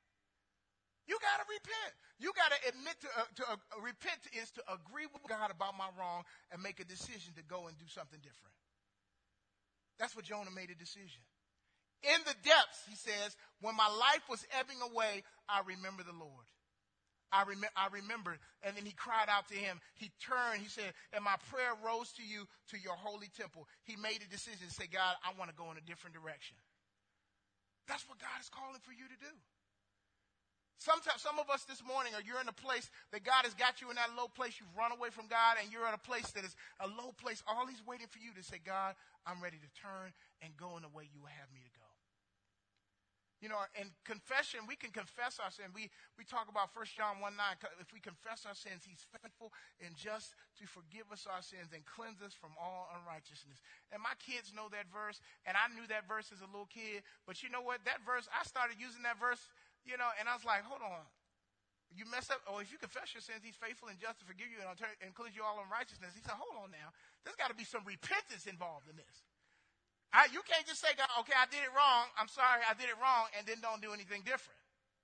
You got to repent. You got to admit to repent is to agree with God about my wrong and make a decision to go and do something different. That's what Jonah made a decision. In the depths, he says, when my life was ebbing away, I remember the Lord. I remembered. And then he cried out to him. He turned, he said, and my prayer rose to you, to your holy temple. He made a decision to say, God, I want to go in a different direction. That's what God is calling for you to do. Sometimes, some of us this morning, you're in a place that God has got you in that low place. You've run away from God, and you're at a place that is a low place. All he's waiting for you to say, God, I'm ready to turn and go in the way you would have me to go. You know, in confession, we can confess our sin. We talk about 1 John 1:9. If we confess our sins, he's faithful and just to forgive us our sins and cleanse us from all unrighteousness. And my kids know that verse, and I knew that verse as a little kid. But you know what? That verse, I started using that verse, you know, and I was like, hold on. You mess up, or if you confess your sins, he's faithful and just to forgive you and cleanse you all unrighteousness. He said, hold on now. There's got to be some repentance involved in this. You can't just say, God, okay, I did it wrong. I'm sorry, I did it wrong, and then don't do anything different.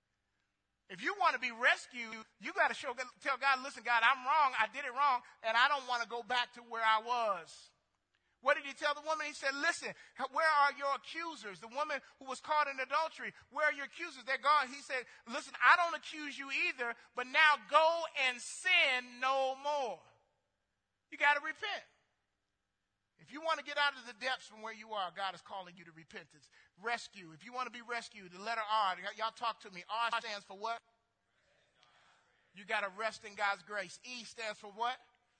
If you want to be rescued, you got to tell God, listen, God, I'm wrong. I did it wrong, and I don't want to go back to where I was. What did he tell the woman? He said, listen, where are your accusers? The woman who was caught in adultery, where are your accusers? They're gone. He said, listen, I don't accuse you either, but now go and sin no more. You got to repent. If you want to get out of the depths from where you are, God is calling you to repentance. Rescue. If you want to be rescued, the letter R, y'all talk to me. R stands for what? You got to rest in God's grace. E stands for what?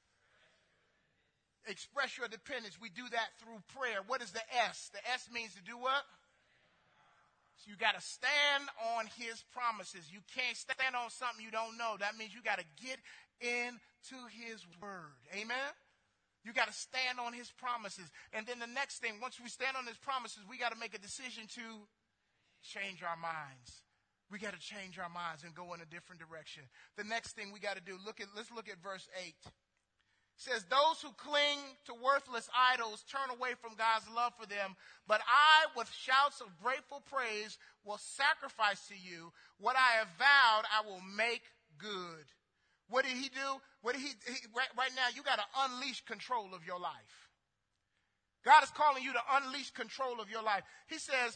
Express your dependence. We do that through prayer. What is the S? The S means to do what? So you got to stand on his promises. You can't stand on something you don't know. That means you got to get into his word. Amen? You got to stand on his promises. And then the next thing, once we stand on his promises, we got to make a decision to change our minds. We got to change our minds and go in a different direction. The next thing we got to do, let's look at verse 8. It says, those who cling to worthless idols turn away from God's love for them, but I, with shouts of grateful praise, will sacrifice to you. What I have vowed, I will make good. What did he do? Right now, you got to unleash control of your life. God is calling you to unleash control of your life. He says,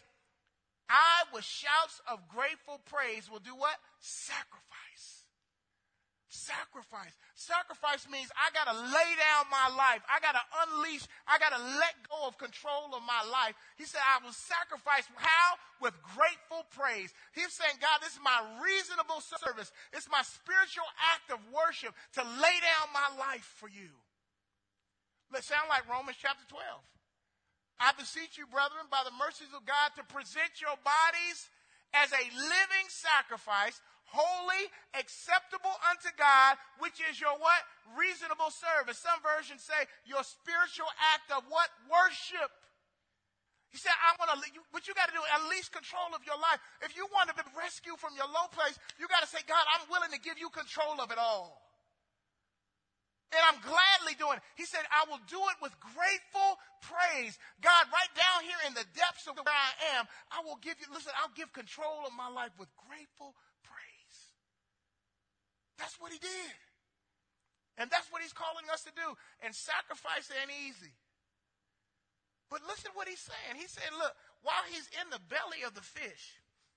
I, with shouts of grateful praise, will do what? Sacrifice. Sacrifice. Sacrifice means I got to lay down my life. I got to unleash. I got to let go of control of my life. He said, I will sacrifice. How? With grateful praise. He's saying, God, this is my reasonable service. It's my spiritual act of worship to lay down my life for you. Let's sound like Romans chapter 12. I beseech you, brethren, by the mercies of God, to present your bodies as a living sacrifice, holy, acceptable unto God, which is your what? Reasonable service. Some versions say your spiritual act of what? Worship. He said, what you got to do, at least control of your life. If you want to be rescued from your low place, you got to say, God, I'm willing to give you control of it all. And I'm gladly doing it. He said, I will do it with grateful praise. God, right down here in the depths of where I am, I will give you, listen, I'll give control of my life with grateful praise. That's what he did. And that's what he's calling us to do. And sacrifice ain't easy. But listen what he's saying. He said, look, while he's in the belly of the fish,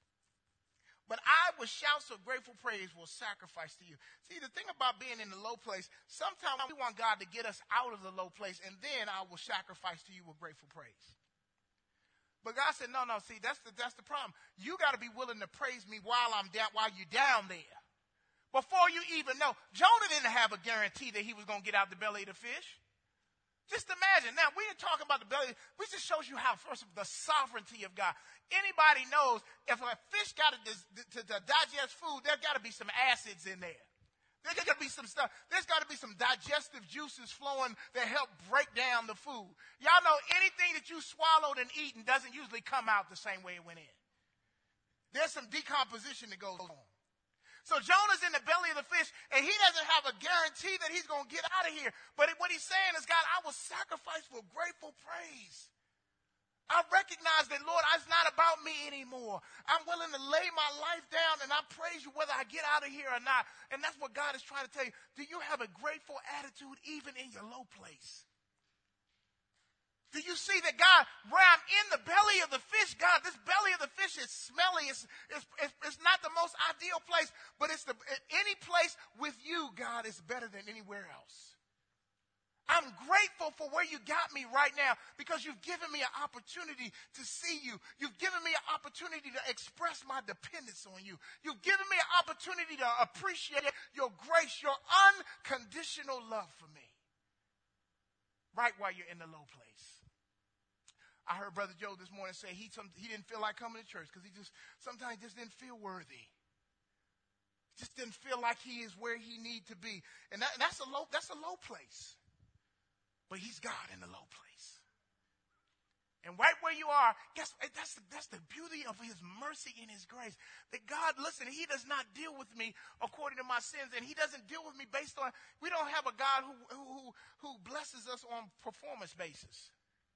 but I with shouts of grateful praise will sacrifice to you. See, the thing about being in the low place, sometimes we want God to get us out of the low place, and then I will sacrifice to you with grateful praise. But God said, no, see, that's the problem. You got to be willing to praise me while I'm down, while you're down there. Before you even know. Jonah didn't have a guarantee that he was going to get out the belly of the fish. Just imagine. Now, we didn't talk about the belly. We just shows you how, first of all, the sovereignty of God. Anybody knows if a fish got to digest food, there got to be some acids in there. There's got to be some stuff. There's got to be some digestive juices flowing that help break down the food. Y'all know anything that you swallowed and eaten doesn't usually come out the same way it went in. There's some decomposition that goes on. So Jonah's in the belly of the fish, and he doesn't have a guarantee that he's going to get out of here. But what he's saying is, God, I will sacrifice with grateful praise. I recognize that, Lord, it's not about me anymore. I'm willing to lay my life down, and I praise you whether I get out of here or not. And that's what God is trying to tell you. Do you have a grateful attitude even in your low place? Do you see that, God, where I'm in the belly of the fish, God, this belly of the fish is smelly. It's not the most ideal place, but any place with you, God, is better than anywhere else. I'm grateful for where you got me right now because you've given me an opportunity to see you. You've given me an opportunity to express my dependence on you. You've given me an opportunity to appreciate your grace, your unconditional love for me. Right while you're in the low place. I heard Brother Joe this morning say he didn't feel like coming to church because sometimes just didn't feel worthy. Just didn't feel like he is where he need to be. And that's a low place. But he's God in the low place. And right where you are, that's the beauty of his mercy and his grace. That God, listen, he does not deal with me according to my sins, and he doesn't deal with me based on, we don't have a God who blesses us on performance basis.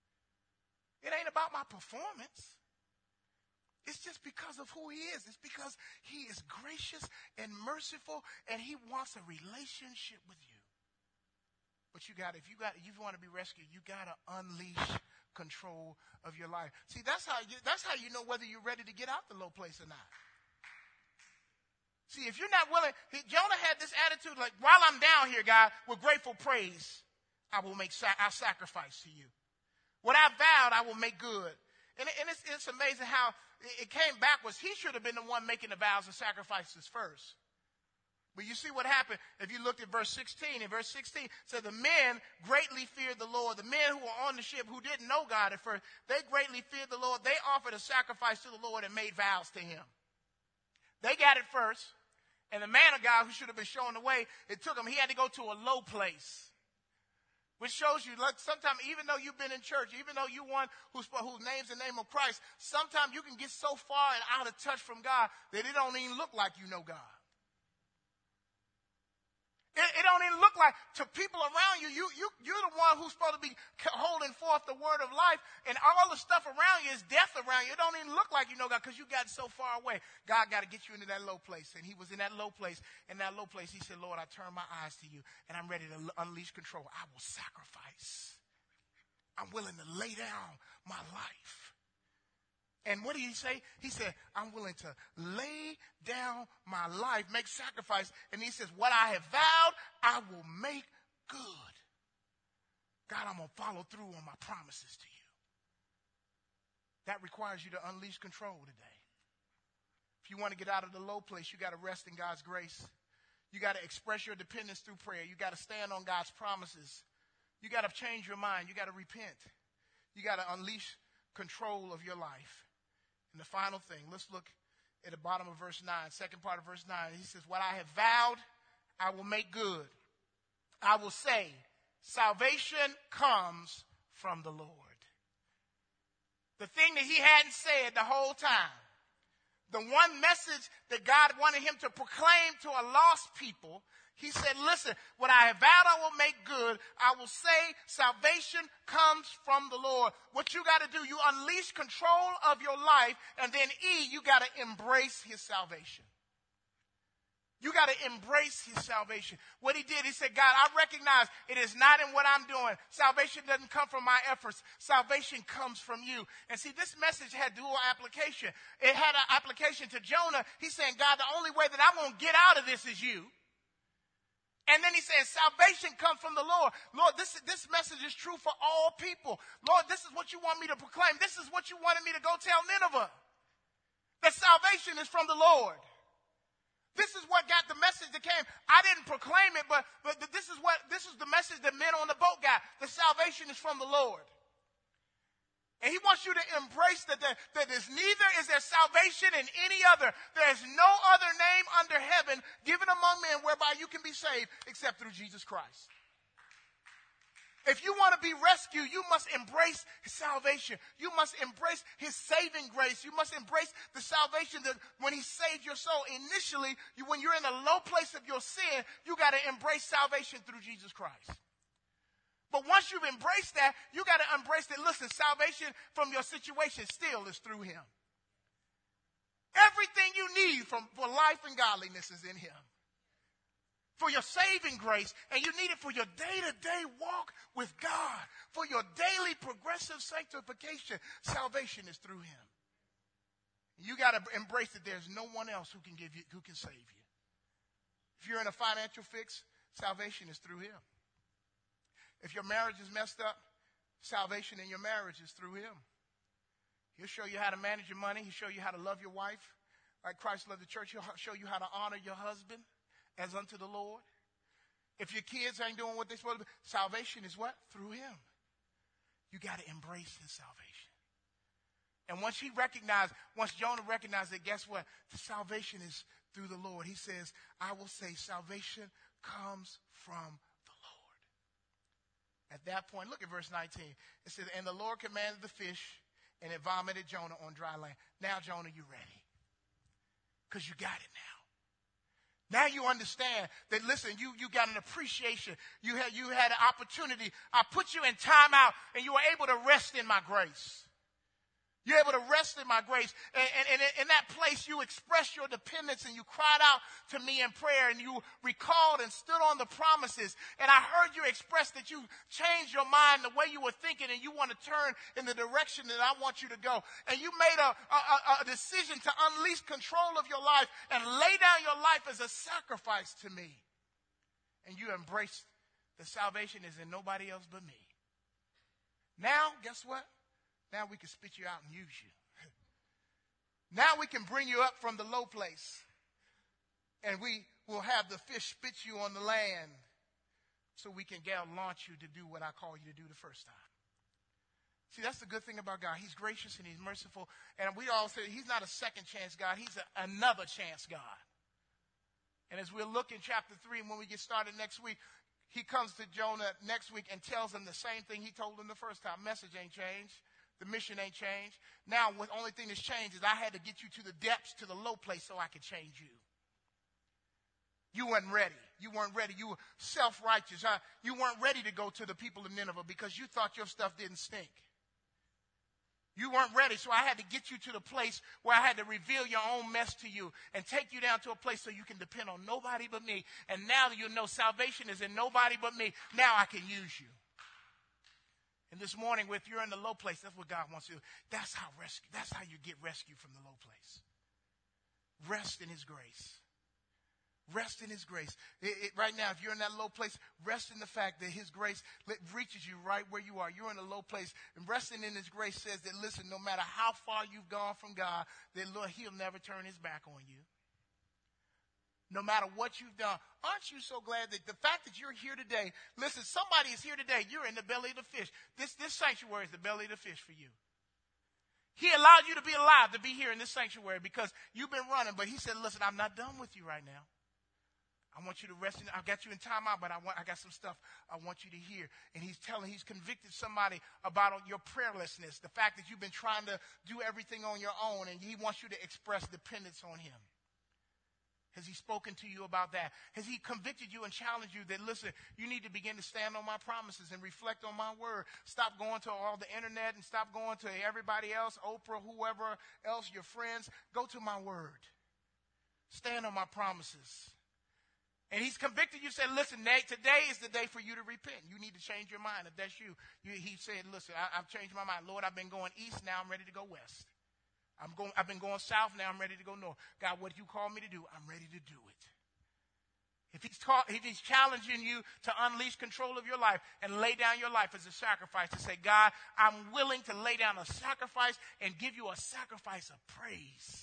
It ain't about my performance. It's just because of who he is. It's because he is gracious and merciful, and he wants a relationship with you. But if you want to be rescued, you got to unleash control of your life. See, that's how you know whether you're ready to get out the low place or not. See, if you're not willing, Jonah had this attitude like, while I'm down here, God, with grateful praise, I'll sacrifice to you. What I vowed, I will make good. And it's amazing how it came backwards. He should have been the one making the vows and sacrifices first. But you see what happened if you looked at verse 16. In verse 16, it said the men greatly feared the Lord. The men who were on the ship who didn't know God at first, they greatly feared the Lord. They offered a sacrifice to the Lord and made vows to him. They got it first. And the man of God who should have been shown the way, it took him. He had to go to a low place. Which shows you, like, sometimes, even though you've been in church, even though you one who names the name of Christ, sometimes you can get so far and out of touch from God that it don't even look like you know God. It don't even look like, to people around you, you're the one who's supposed to be holding forth the word of life, and all the stuff around you is death around you. It don't even look like you know God because you got so far away. God got to get you into that low place, and he was in that low place. In that low place, he said, Lord, I turn my eyes to you, and I'm ready to unleash control. I will sacrifice. I'm willing to lay down my life. And what did he say? He said, I'm willing to lay down my life, make sacrifice. And he says, what I have vowed, I will make good. God, I'm going to follow through on my promises to you. That requires you to unleash control today. If you want to get out of the low place, you got to rest in God's grace. You got to express your dependence through prayer. You got to stand on God's promises. You got to change your mind. You got to repent. You got to unleash control of your life. And the final thing, let's look at the bottom of verse 9, second part of verse 9. He says, what I have vowed, I will make good. I will say, salvation comes from the Lord. The thing that he hadn't said the whole time, the one message that God wanted him to proclaim to a lost people, he said, listen, what I have vowed I will make good. I will say salvation comes from the Lord. What you got to do, you unleash control of your life, and then you got to embrace his salvation. You got to embrace his salvation. What he did, he said, God, I recognize it is not in what I'm doing. Salvation doesn't come from my efforts. Salvation comes from you. And see, this message had dual application. It had an application to Jonah. He's saying, God, the only way that I'm going to get out of this is you. And then he says, salvation comes from the Lord. Lord, this message is true for all people. Lord, this is what you want me to proclaim. This is what you wanted me to go tell Nineveh. That salvation is from the Lord. This is what got the message that came. I didn't proclaim it, but this is the message that men on the boat got. The salvation is from the Lord. And he wants you to embrace that there's neither is there salvation in any other. There is no other name under heaven given among men whereby you can be saved except through Jesus Christ. If you want to be rescued, you must embrace his salvation. You must embrace his saving grace. You must embrace the salvation that when he saved your soul. Initially, when you're in the low place of your sin, you got to embrace salvation through Jesus Christ. But once you've embraced that, you got to embrace that. Listen, salvation from your situation still is through him. Everything you need for life and godliness is in him. For your saving grace, and you need it for your day-to-day walk with God. For your daily progressive sanctification, salvation is through him. You got to embrace that there's no one else who can save you. If you're in a financial fix, salvation is through him. If your marriage is messed up, salvation in your marriage is through him. He'll show you how to manage your money. He'll show you how to love your wife like Christ loved the church. He'll show you how to honor your husband as unto the Lord. If your kids ain't doing what they're supposed to do, salvation is what? Through him. You got to embrace his salvation. And once Jonah recognized that, guess what? The salvation is through the Lord. He says, I will say salvation comes from the Lord. At that point, look at verse 19. It says, and the Lord commanded the fish, and it vomited Jonah on dry land. Now, Jonah, you're ready. Because you got it now. Now you understand that, listen, you got an appreciation. You had an opportunity. I put you in time out, and you were able to rest in my grace. You're able to rest in my grace. And in that place, you expressed your dependence, and you cried out to me in prayer, and you recalled and stood on the promises. And I heard you express that you changed your mind the way you were thinking, and you want to turn in the direction that I want you to go. And you made a decision to unleash control of your life and lay down your life as a sacrifice to me. And you embraced the salvation is in nobody else but me. Now, guess what? Now we can spit you out and use you. Now we can bring you up from the low place. And we will have the fish spit you on the land so we can launch you to do what I called you to do the first time. See, that's the good thing about God. He's gracious and he's merciful. And we all say he's not a second chance God. He's another chance God. And as we'll look in chapter 3, when we get started next week, he comes to Jonah next week and tells him the same thing he told him the first time. Message ain't changed. The mission ain't changed. Now, the only thing that's changed is I had to get you to the depths, to the low place so I could change you. You weren't ready. You weren't ready. You were self-righteous. You weren't ready to go to the people of Nineveh because you thought your stuff didn't stink. You weren't ready, so I had to get you to the place where I had to reveal your own mess to you and take you down to a place so you can depend on nobody but me. And now you know salvation is in nobody but me. Now I can use you. And this morning, if you're in the low place, that's what God wants you to do. That's how you get rescued from the low place. Rest in his grace. Rest in his grace. Right now, if you're in that low place, rest in the fact that his grace reaches you right where you are. You're in a low place. And resting in his grace says that, listen, no matter how far you've gone from God, that Lord, he'll never turn his back on you. No matter what you've done. Aren't you so glad that the fact that you're here today, listen, somebody is here today. You're in the belly of the fish. This sanctuary is the belly of the fish for you. He allowed you to be alive, to be here in this sanctuary because you've been running. But he said, listen, I'm not done with you right now. I want you to rest. I've got you in timeout, but I got some stuff I want you to hear. And he's convicted somebody about your prayerlessness, the fact that you've been trying to do everything on your own, and he wants you to express dependence on him. Has he spoken to you about that? Has he convicted you and challenged you that, listen, you need to begin to stand on my promises and reflect on my word. Stop going to all the internet and stop going to everybody else, Oprah, whoever else, your friends. Go to my word. Stand on my promises. And he's convicted you, said, listen, Nate, today is the day for you to repent. You need to change your mind. If that's you, he said, listen, I've changed my mind. Lord, I've been going east, now I'm ready to go west. I've been going south, now I'm ready to go north. God, what you called me to do, I'm ready to do it. If he's challenging you to unleash control of your life and lay down your life as a sacrifice, to say, God, I'm willing to lay down a sacrifice and give you a sacrifice of praise.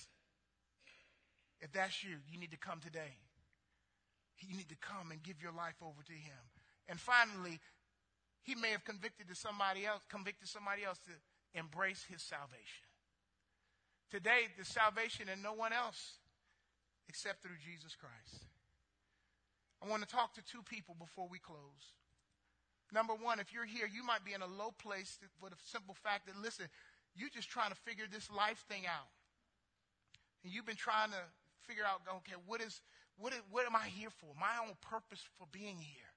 If that's you, you need to come today. You need to come and give your life over to him. And finally, he may have convicted somebody else to embrace his salvation. Today, the salvation in no one else except through Jesus Christ. I want to talk to two people before we close. Number one, if you're here, you might be in a low place for the simple fact that, listen, you're just trying to figure this life thing out. And you've been trying to figure out, okay, what am I here for? My own purpose for being here.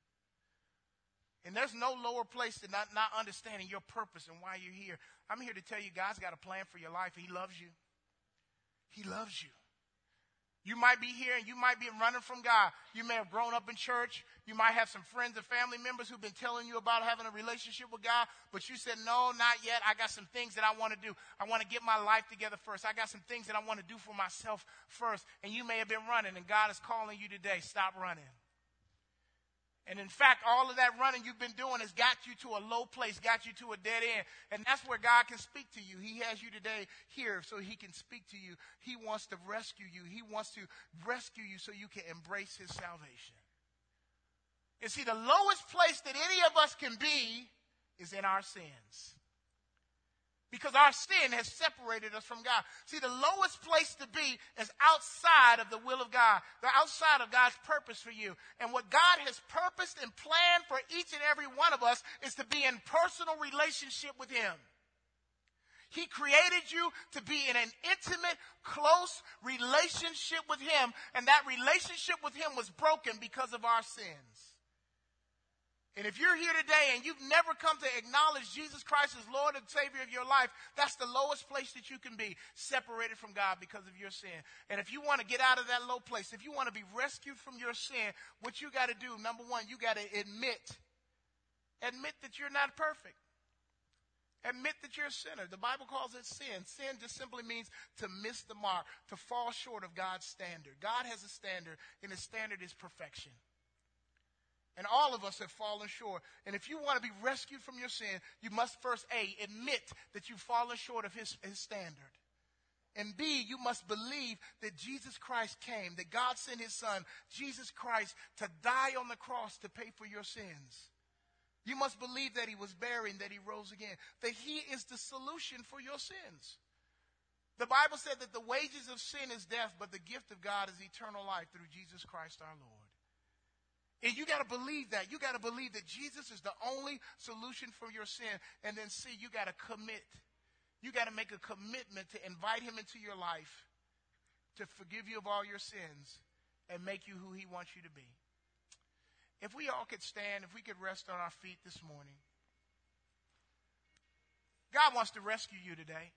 And there's no lower place than not understanding your purpose and why you're here. I'm here to tell you, God's got a plan for your life. He loves you. He loves you. You might be here and you might be running from God. You may have grown up in church. You might have some friends and family members who've been telling you about having a relationship with God. But you said, no, not yet. I got some things that I want to do. I want to get my life together first. I got some things that I want to do for myself first. And you may have been running and God is calling you today. Stop running. And in fact, all of that running you've been doing has got you to a low place, got you to a dead end. And that's where God can speak to you. He has you today here so he can speak to you. He wants to rescue you. He wants to rescue you so you can embrace his salvation. And see, the lowest place that any of us can be is in our sins. Because our sin has separated us from God. See, the lowest place to be is outside of the will of God. They're outside of God's purpose for you. And what God has purposed and planned for each and every one of us is to be in personal relationship with him. He created you to be in an intimate, close relationship with him. And that relationship with him was broken because of our sins. And if you're here today and you've never come to acknowledge Jesus Christ as Lord and Savior of your life, that's the lowest place that you can be, separated from God because of your sin. And if you want to get out of that low place, if you want to be rescued from your sin, what you got to do, number one, you got to admit that you're not perfect. Admit that you're a sinner. The Bible calls it sin. Sin just simply means to miss the mark, to fall short of God's standard. God has a standard, and his standard is perfection. And all of us have fallen short. And if you want to be rescued from your sin, you must first, A, admit that you've fallen short of his standard. And B, you must believe that Jesus Christ came, that God sent his son, Jesus Christ, to die on the cross to pay for your sins. You must believe that he was buried and that he rose again, that he is the solution for your sins. The Bible said that the wages of sin is death, but the gift of God is eternal life through Jesus Christ our Lord. And you got to believe that. You got to believe that Jesus is the only solution for your sin. And then C, you got to commit. You got to make a commitment to invite him into your life, to forgive you of all your sins, and make you who he wants you to be. If we all could stand, if we could rest on our feet this morning. God wants to rescue you today.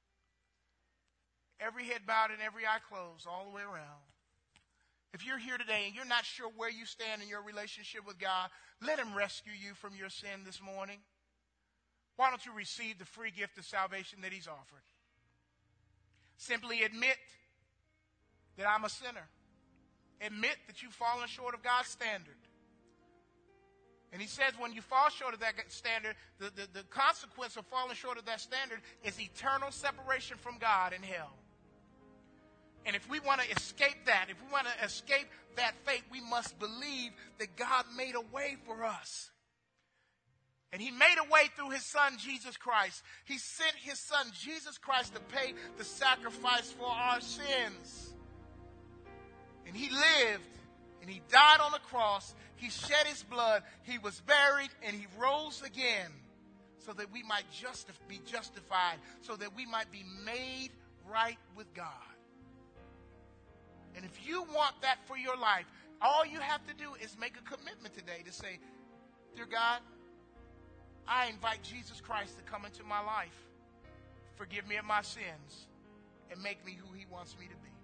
Every head bowed and every eye closed all the way around. If you're here today and you're not sure where you stand in your relationship with God, let him rescue you from your sin this morning. why don't you receive the free gift of salvation that he's offered? Simply admit that I'm a sinner. Admit that you've fallen short of God's standard. And he says when you fall short of that standard, the consequence of falling short of that standard is eternal separation from God in hell. And if we want to escape that, if we want to escape that fate, we must believe that God made a way for us. And he made a way through his son, Jesus Christ. He sent his son, Jesus Christ, to pay the sacrifice for our sins. And he lived, and he died on the cross. He shed his blood. He was buried, and he rose again so that we might be justified, so that we might be made right with God. And if you want that for your life, all you have to do is make a commitment today to say, dear God, I invite Jesus Christ to come into my life, forgive me of my sins, and make me who he wants me to be.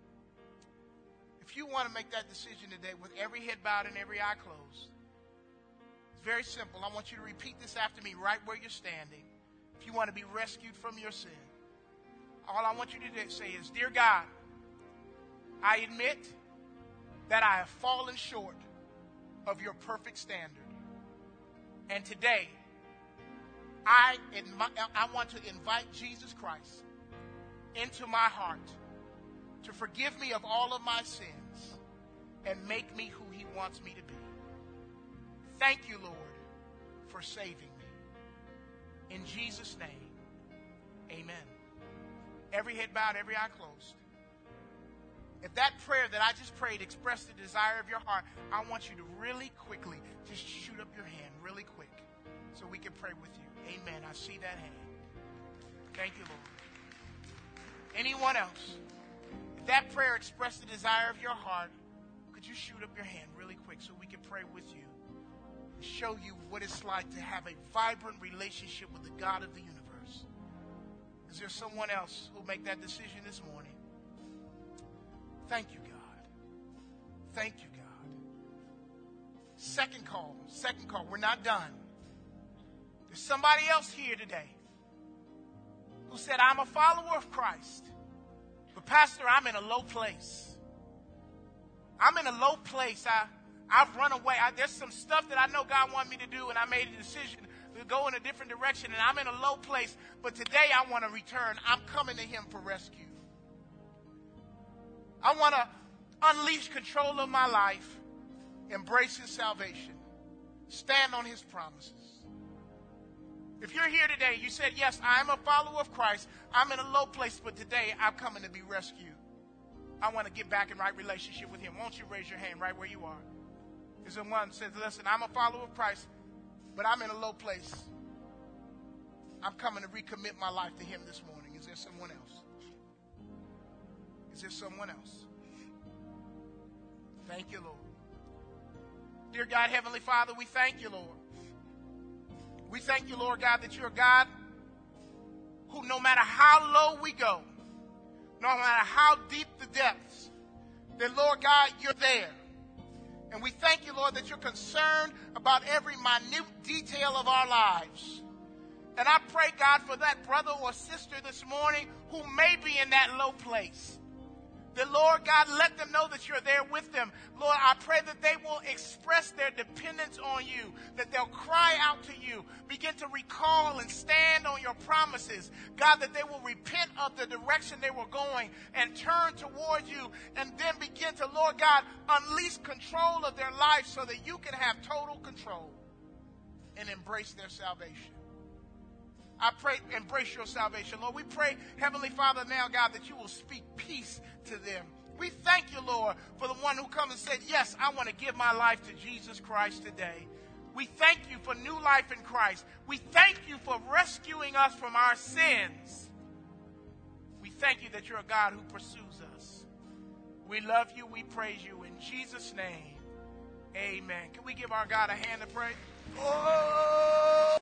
If you want to make that decision today with every head bowed and every eye closed, it's very simple. I want you to repeat this after me right where you're standing. If you want to be rescued from your sin, all I want you to say is, dear God, I admit that I have fallen short of your perfect standard. And today, I want to invite Jesus Christ into my heart to forgive me of all of my sins and make me who he wants me to be. Thank you, Lord, for saving me. In Jesus' name, amen. Every head bowed, every eye closed. If that prayer that I just prayed expressed the desire of your heart, I want you to really quickly just shoot up your hand really quick so we can pray with you. Amen. I see that hand. Thank you, Lord. Anyone else? If that prayer expressed the desire of your heart, could you shoot up your hand really quick so we can pray with you and show you what it's like to have a vibrant relationship with the God of the universe? Is there someone else who will make that decision this morning? Thank you, God. Thank you, God. Second call. We're not done. There's somebody else here today who said, I'm a follower of Christ, but Pastor, I'm in a low place. I'm in a low place. I've run away. There's some stuff that I know God wanted me to do, and I made a decision to go in a different direction, and I'm in a low place, but today I want to return. I'm coming to him for rescue. I want to unleash control of my life, embrace his salvation, stand on his promises. If you're here today, you said, yes, I'm a follower of Christ. I'm in a low place, but today I'm coming to be rescued. I want to get back in right relationship with him. Won't you raise your hand right where you are? Is there one who says, listen, I'm a follower of Christ, but I'm in a low place. I'm coming to recommit my life to him this morning. Is there someone else? Is there someone else? Thank you, Lord. Dear God, Heavenly Father, we thank you, Lord. We thank you, Lord God, that you're a God who no matter how low we go, no matter how deep the depths, that, Lord God, you're there. And we thank you, Lord, that you're concerned about every minute detail of our lives. And I pray, God, for that brother or sister this morning who may be in that low place. That, Lord God, let them know that you're there with them. Lord, I pray that they will express their dependence on you, that they'll cry out to you, begin to recall and stand on your promises. God, that they will repent of the direction they were going and turn towards you, and then begin to, Lord God, unleash control of their life so that you can have total control and embrace their salvation. I pray, embrace your salvation. Lord, we pray, Heavenly Father, now, God, that you will speak peace to them. We thank you, Lord, for the one who comes and said, yes, I want to give my life to Jesus Christ today. We thank you for new life in Christ. We thank you for rescuing us from our sins. We thank you that you're a God who pursues us. We love you. We praise you. In Jesus' name, amen. Can we give our God a hand to pray? Oh!